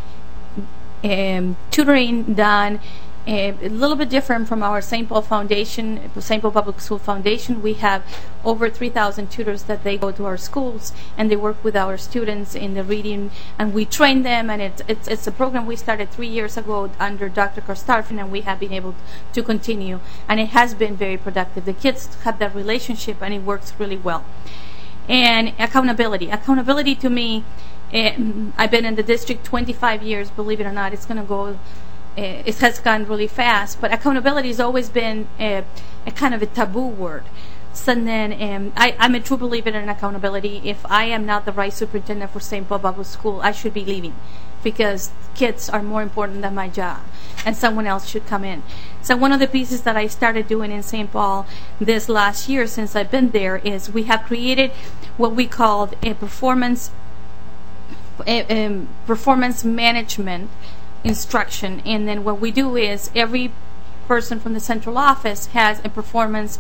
Speaker 18: um, tutoring done a, a little bit different from our Saint Paul Foundation, Saint Paul Public School Foundation. We have over three thousand tutors that they go to our schools, and they work with our students in the reading, and we train them, and it's it's, it's a program we started three years ago under Doctor Karstarfin, and we have been able to continue, and it has been very productive. The kids have that relationship, and it works really well. And accountability. Accountability to me, eh, I've been in the district twenty-five years, believe it or not. It's going to go it has gone really fast, but accountability has always been a, a kind of a taboo word. So then um, I, I'm a true believer in accountability. If I am not the right superintendent for Saint Paul Public School, I should be leaving, because kids are more important than my job, and someone else should come in. So one of the pieces that I started doing in Saint Paul this last year, since I've been there, is we have created what we called a performance a, a performance management instruction. And then what we do is every person from the central office has a performance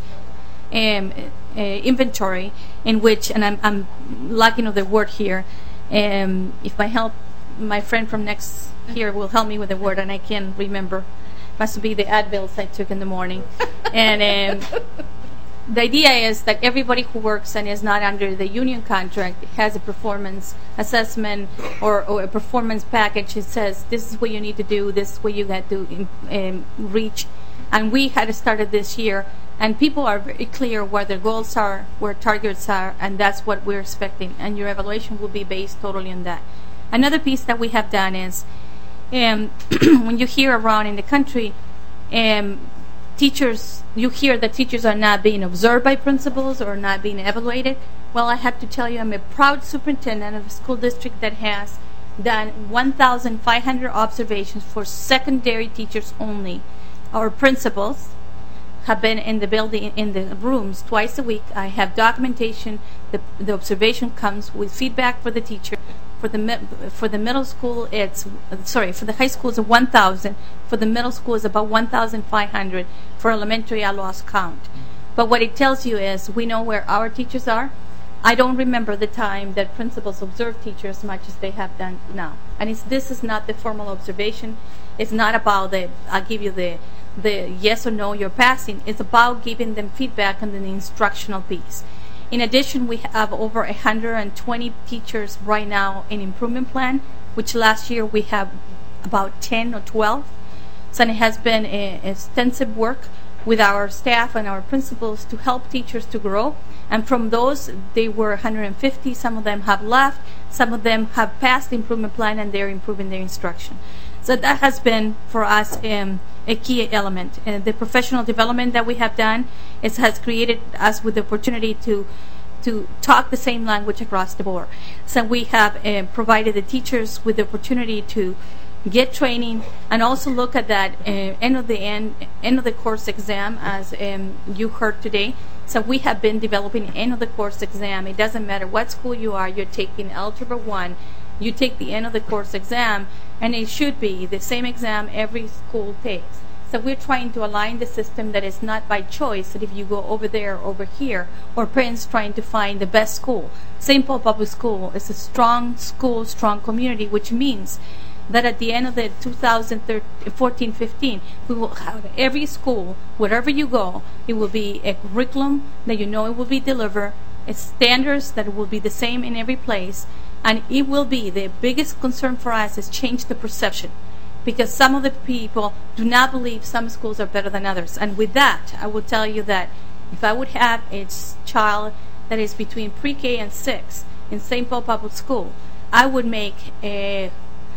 Speaker 18: um, uh, inventory in which, and I'm, I'm lacking of the word here, um, if my help, my friend from next here will help me with the word, and I can't remember. Must be the Advils I took in the morning. And um, the idea is that everybody who works and is not under the union contract has a performance assessment or, or a performance package. It says this is what you need to do, this is what you got to um, reach. And we had started this year, and people are very clear where their goals are, where targets are, and that's what we're expecting. And your evaluation will be based totally on that. Another piece that we have done is um, when you hear around in the country, um, teachers, you hear that teachers are not being observed by principals or not being evaluated. Well, I have to tell you, I'm a proud superintendent of a school district that has done one thousand five hundred observations for secondary teachers only. Our principals have been in the building, in the rooms twice a week. I have documentation. The, the observation comes with feedback for the teacher. For the for the middle school, it's sorry. For the high school, it's one thousand. For the middle school, it's about one thousand five hundred. For elementary, I lost count. But what it tells you is we know where our teachers are. I don't remember the time that principals observe teachers as much as they have done now. And it's, this is not the formal observation. It's not about the I'll give you the the yes or no you're passing. It's about giving them feedback on the instructional piece. In addition, we have over one hundred twenty teachers right now in improvement plan, which last year we have about ten or twelve. So it has been a, extensive work with our staff and our principals to help teachers to grow. And from those, they were one hundred fifty. Some of them have left. Some of them have passed the improvement plan, and they're improving their instruction. So that has been for us um, a key element. Uh, the professional development that we have done is, has created us with the opportunity to to talk the same language across the board. So we have uh, provided the teachers with the opportunity to get training and also look at that uh, end of the end, end of the course exam, as um, you heard today. So we have been developing end of the course exam. It doesn't matter what school you are, you're taking Algebra one, you take the end of the course exam, and it should be the same exam every school takes. So we're trying to align the system that is not by choice, that if you go over there, over here, or parents trying to find the best school. Saint Paul Public School is a strong school, strong community, which means that at the end of the two thousand fourteen fifteen, we will have every school, wherever you go, it will be a curriculum that you know it will be delivered, it's standards that will be the same in every place, and it will be, the biggest concern for us is change the perception. Because some of the people do not believe some schools are better than others. And with that, I will tell you that if I would have a child that is between pre-K and six in Saint Paul Public School, I would make a,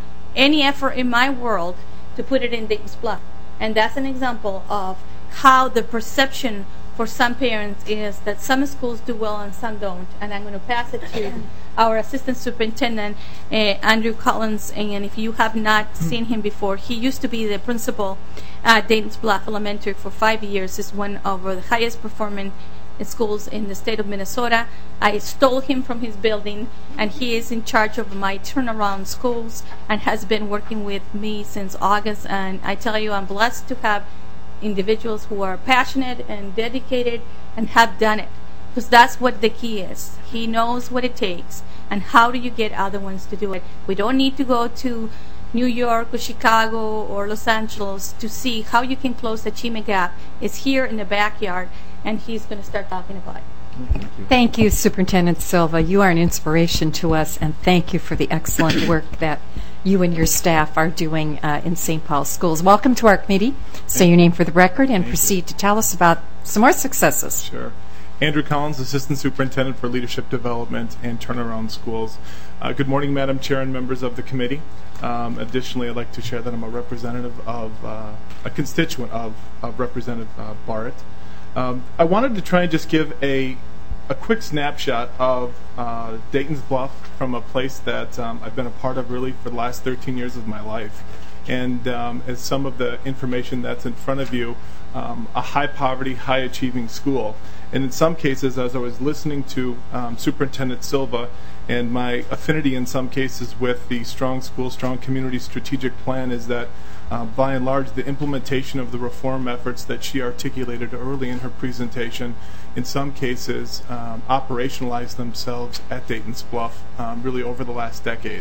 Speaker 18: any effort in my world to put it in Davis Bluff. And that's an example of how the perception for some parents is that some schools do well and some don't. And I'm going to pass it to our assistant superintendent, uh, Andrew Collins. And if you have not seen him before, he used to be the principal at Dayton's Bluff Elementary for five years. Is one of the highest performing schools in the state of Minnesota. I stole him from his building, and he is in charge of my turnaround schools and has been working with me since August. And I tell you, I'm blessed to have individuals who are passionate and dedicated and have done it, because that's what the key is. He knows what it takes, and how do you get other ones to do it. We don't need to go to New York or Chicago or Los Angeles to see how you can close the achievement gap. It's here in the backyard, and he's going to start talking about it.
Speaker 2: Thank you. Thank you, Superintendent Silva. You are an inspiration to us, and thank you for the excellent work that you and your staff are doing uh, in Saint Paul schools. Welcome to our committee. Say your name for the record and
Speaker 10: Thank
Speaker 2: proceed
Speaker 10: you.
Speaker 2: to tell us about some more successes.
Speaker 10: Sure. Andrew Collins, Assistant Superintendent for Leadership Development and Turnaround Schools. Uh, good morning, Madam Chair and members of the committee. Um, additionally, I'd like to share that I'm a representative of, uh, a constituent of, of Representative uh, Barrett. Um, I wanted to try and just give a a quick snapshot of uh, Dayton's Bluff from a place that um, I've been a part of really for the last thirteen years of my life. And um, as some of the information that's in front of you, um, a high poverty, high achieving school. And in some cases, as I was listening to um, Superintendent Silva, and my affinity in some cases with the Strong School, Strong Community strategic plan is that uh, by and large the implementation of the reform efforts that she articulated early in her presentation in some cases um, operationalized themselves at Dayton's Bluff um, really over the last decade.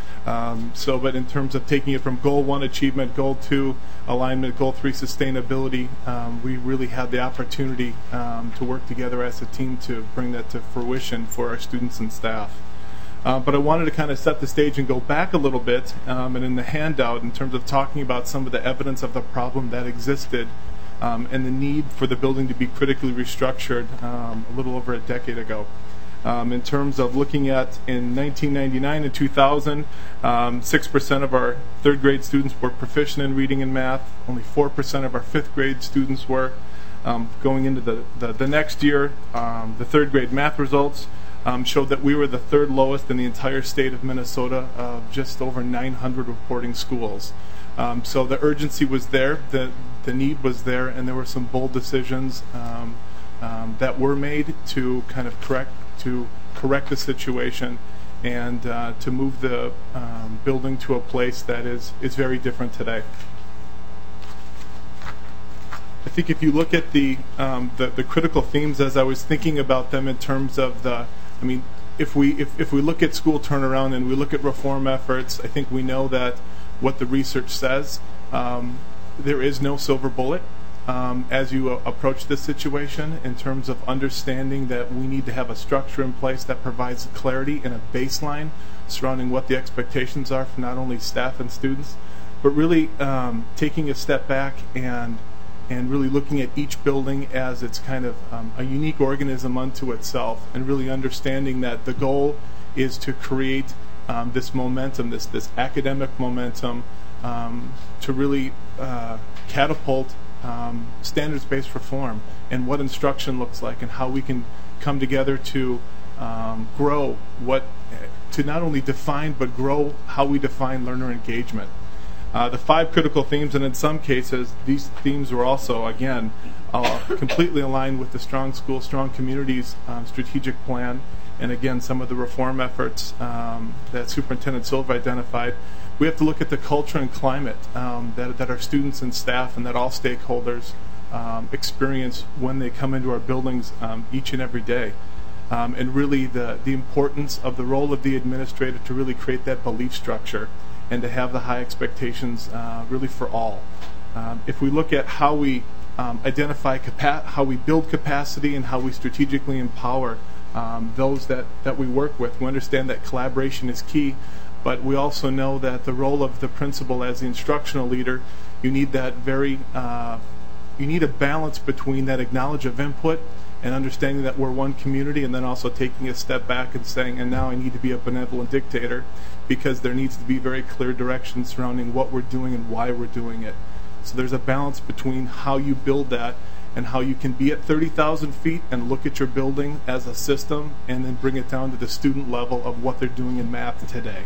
Speaker 10: Um, so, but in terms of taking it from goal one, achievement, goal two, alignment, goal three, sustainability, um, we really had the opportunity um, to work together as a team to bring that to fruition for our students and staff. Uh, but I wanted to kind of set the stage and go back a little bit, um, and in the handout, in terms of talking about some of the evidence of the problem that existed um, and the need for the building to be critically restructured um, a little over a decade ago. Um, in terms of looking at in nineteen ninety-nine and two thousand, um, six percent of our third grade students were proficient in reading and math. Only four percent of our fifth grade students were. Um, going into the, the, the next year, um, the third grade math results um, showed that we were the third lowest in the entire state of Minnesota, uh, just over nine hundred reporting schools. Um, so the urgency was there, the, the need was there, and there were some bold decisions um, um, that were made to kind of correct to correct the situation and uh, to move the um, building to a place that is, is very different today. I think if you look at the, um, the the critical themes as I was thinking about them in terms of the, I mean, if we if, if we look at school turnaround and we look at reform efforts, I think we know that what the research says, um, there is no silver bullet. Um, as you uh, approach this situation in terms of understanding that we need to have a structure in place that provides clarity and a baseline surrounding what the expectations are for not only staff and students, but really um, taking a step back and and really looking at each building as it's kind of um, a unique organism unto itself, and really understanding that the goal is to create um, this momentum, this this academic momentum, um, to really uh, catapult Um, standards-based reform and what instruction looks like and how we can come together to um, grow what, to not only define but grow how we define learner engagement. Uh, the five critical themes, and in some cases these themes were also, again, uh, completely aligned with the Strong School, Strong Communities um, strategic plan, and again some of the reform efforts um, that Superintendent Silva identified. We have to look at the culture and climate um, that, that our students and staff and that all stakeholders um, experience when they come into our buildings um, each and every day. Um, and really the, the importance of the role of the administrator to really create that belief structure and to have the high expectations uh, really for all. Um, if we look at how we um, identify, capa- how we build capacity and how we strategically empower um, those that, that we work with, we understand that collaboration is key. But we also know that the role of the principal as the instructional leader, you need that very, uh, you need a balance between that acknowledge of input and understanding that we're one community, and then also taking a step back and saying, and now I need to be a benevolent dictator, because there needs to be very clear direction surrounding what we're doing and why we're doing it. So there's a balance between how you build that and how you can be at thirty thousand feet and look at your building as a system and then bring it down to the student level of what they're doing in math today.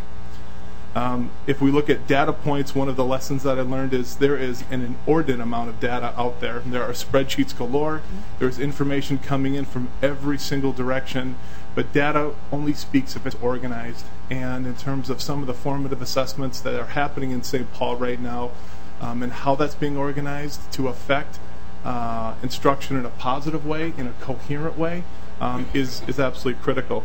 Speaker 10: Um, if we look at data points, one of the lessons that I learned is there is an inordinate amount of data out there. There are spreadsheets galore. There's information coming in from every single direction, but data only speaks if it's organized. And in terms of some of the formative assessments that are happening in Saint Paul right now, um, and how that's being organized to affect uh, instruction in a positive way, in a coherent way, um, is, is absolutely critical.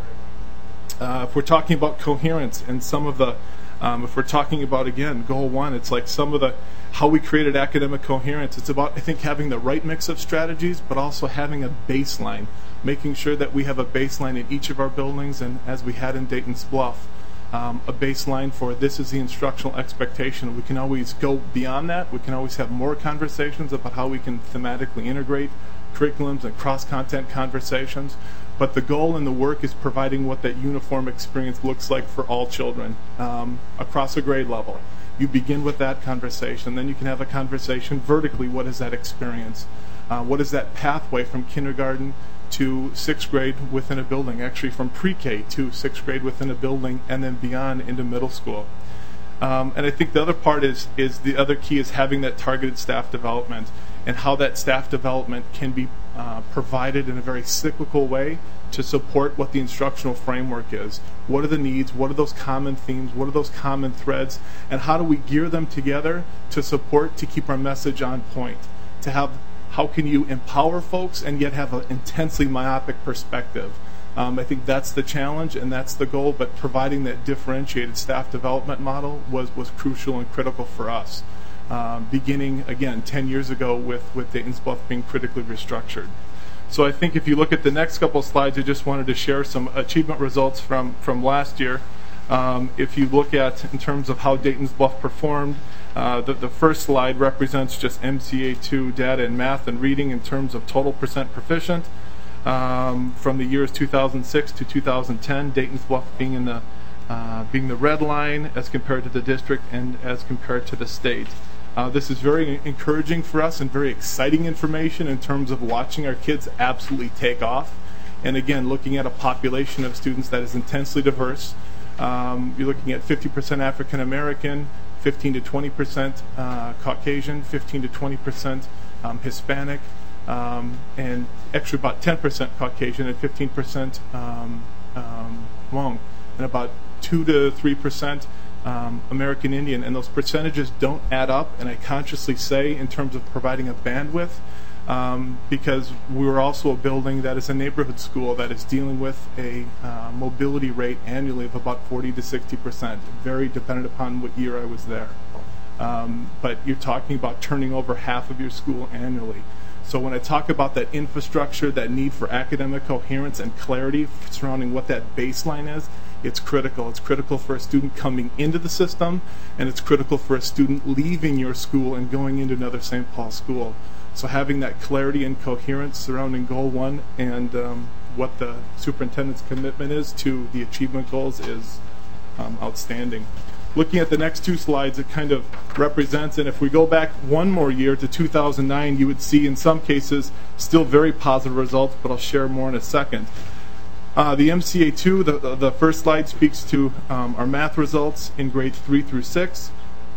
Speaker 10: Uh, if we're talking about coherence and some of the Um, if we're talking about, again, goal one, it's like some of the, how we created academic coherence. It's about, I think, having the right mix of strategies, but also having a baseline, making sure that we have a baseline in each of our buildings, and as we had in Dayton's Bluff, um, a baseline for this is the instructional expectation. We can always go beyond that. We can always have more conversations about how we can thematically integrate curriculums and cross-content conversations. But the goal and the work is providing what that uniform experience looks like for all children um, across a grade level. You begin with that conversation, then you can have a conversation vertically. What is that experience? Uh, what is that pathway from kindergarten to sixth grade within a building, actually from pre-K to sixth grade within a building, and then beyond into middle school? Um, and I think the other part is, is the other key is having that targeted staff development, and how that staff development can be uh, provided in a very cyclical way to support what the instructional framework is. What are the needs? What are those common themes? What are those common threads? And how do we gear them together to support, to keep our message on point? To have, how can you empower folks and yet have an intensely myopic perspective? Um, I think that's the challenge and that's the goal, but providing that differentiated staff development model was, was crucial and critical for us. Um, beginning, again, ten years ago with, with Dayton's Bluff being critically restructured. So I think if you look at the next couple of slides, I just wanted to share some achievement results from, from last year. Um, if you look at, in terms of how Dayton's Bluff performed, uh, the, the first slide represents just M C A two data in math and reading in terms of total percent proficient. Um, from the years two thousand six to two thousand ten, Dayton's Bluff being in the, uh, being the red line as compared to the district and as compared to the state. Uh, this is very encouraging for us and very exciting information in terms of watching our kids absolutely take off. And again, looking at a population of students that is intensely diverse. Um, you're looking at fifty percent African American, fifteen to twenty percent uh, Caucasian, fifteen to twenty percent um, Hispanic, um, and actually about ten percent Caucasian and fifteen percent um, um, Hmong, and about two to three percent Um, American Indian, and those percentages don't add up, and I consciously say in terms of providing a bandwidth um, because we're also a building that is a neighborhood school that is dealing with a uh, mobility rate annually of about forty to sixty percent, very dependent upon what year I was there. Um, but you're talking about turning over half of your school annually. So when I talk about that infrastructure, that need for academic coherence and clarity surrounding what that baseline is, it's critical. It's critical for a student coming into the system, and it's critical for a student leaving your school and going into another Saint Paul school. So having that clarity and coherence surrounding goal one and um, what the superintendent's commitment is to the achievement goals is um, outstanding. Looking at the next two slides, it kind of represents, and if we go back one more year to two thousand nine, you would see in some cases still very positive results, but I'll share more in a second. Uh, the M C A two, the, the first slide speaks to um, our math results in grades three through six.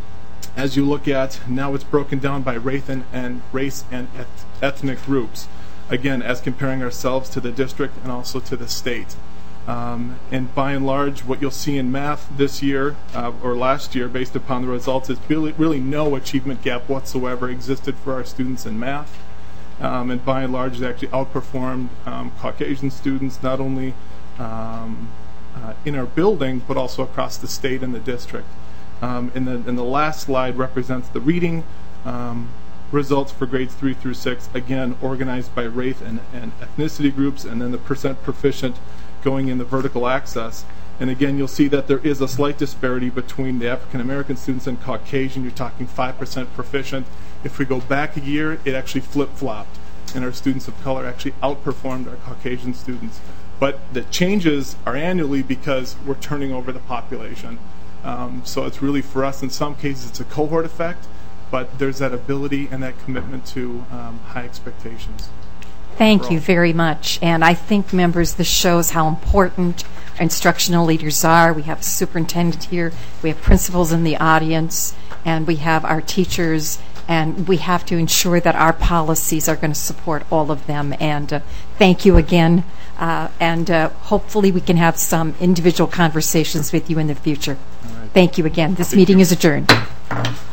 Speaker 10: As you look at, now it's broken down by race and, and, race and eth ethnic groups. Again, as comparing ourselves to the district and also to the state. Um, and by and large, what you'll see in math this year, uh, or last year, based upon the results, is really, really no achievement gap whatsoever existed for our students in math. Um, and by and large, they actually outperformed um, Caucasian students, not only um, uh, in our building, but also across the state and the district. Um, and, the, and the last slide represents the reading um, results for grades three through six, again, organized by race and, and ethnicity groups, and then the percent proficient going in the vertical axis. And again, you'll see that there is a slight disparity between the African American students and Caucasian. You're talking five percent proficient. If we go back a year, it actually flip-flopped, and our students of color actually outperformed our Caucasian students. But the changes are annually because we're turning over the population. Um, so it's really, for us, in some cases, it's a cohort effect. but there's that ability and that commitment to um, high expectations.
Speaker 2: Thank you very much. And I think, members, this shows how important our instructional leaders are. We have a superintendent here, we have principals in the audience, and we have our teachers, and we have to ensure that our policies are going to support all of them. And uh, thank you again, uh, and uh, hopefully we can have some individual conversations with you in the future. Thank you again. This meeting is adjourned.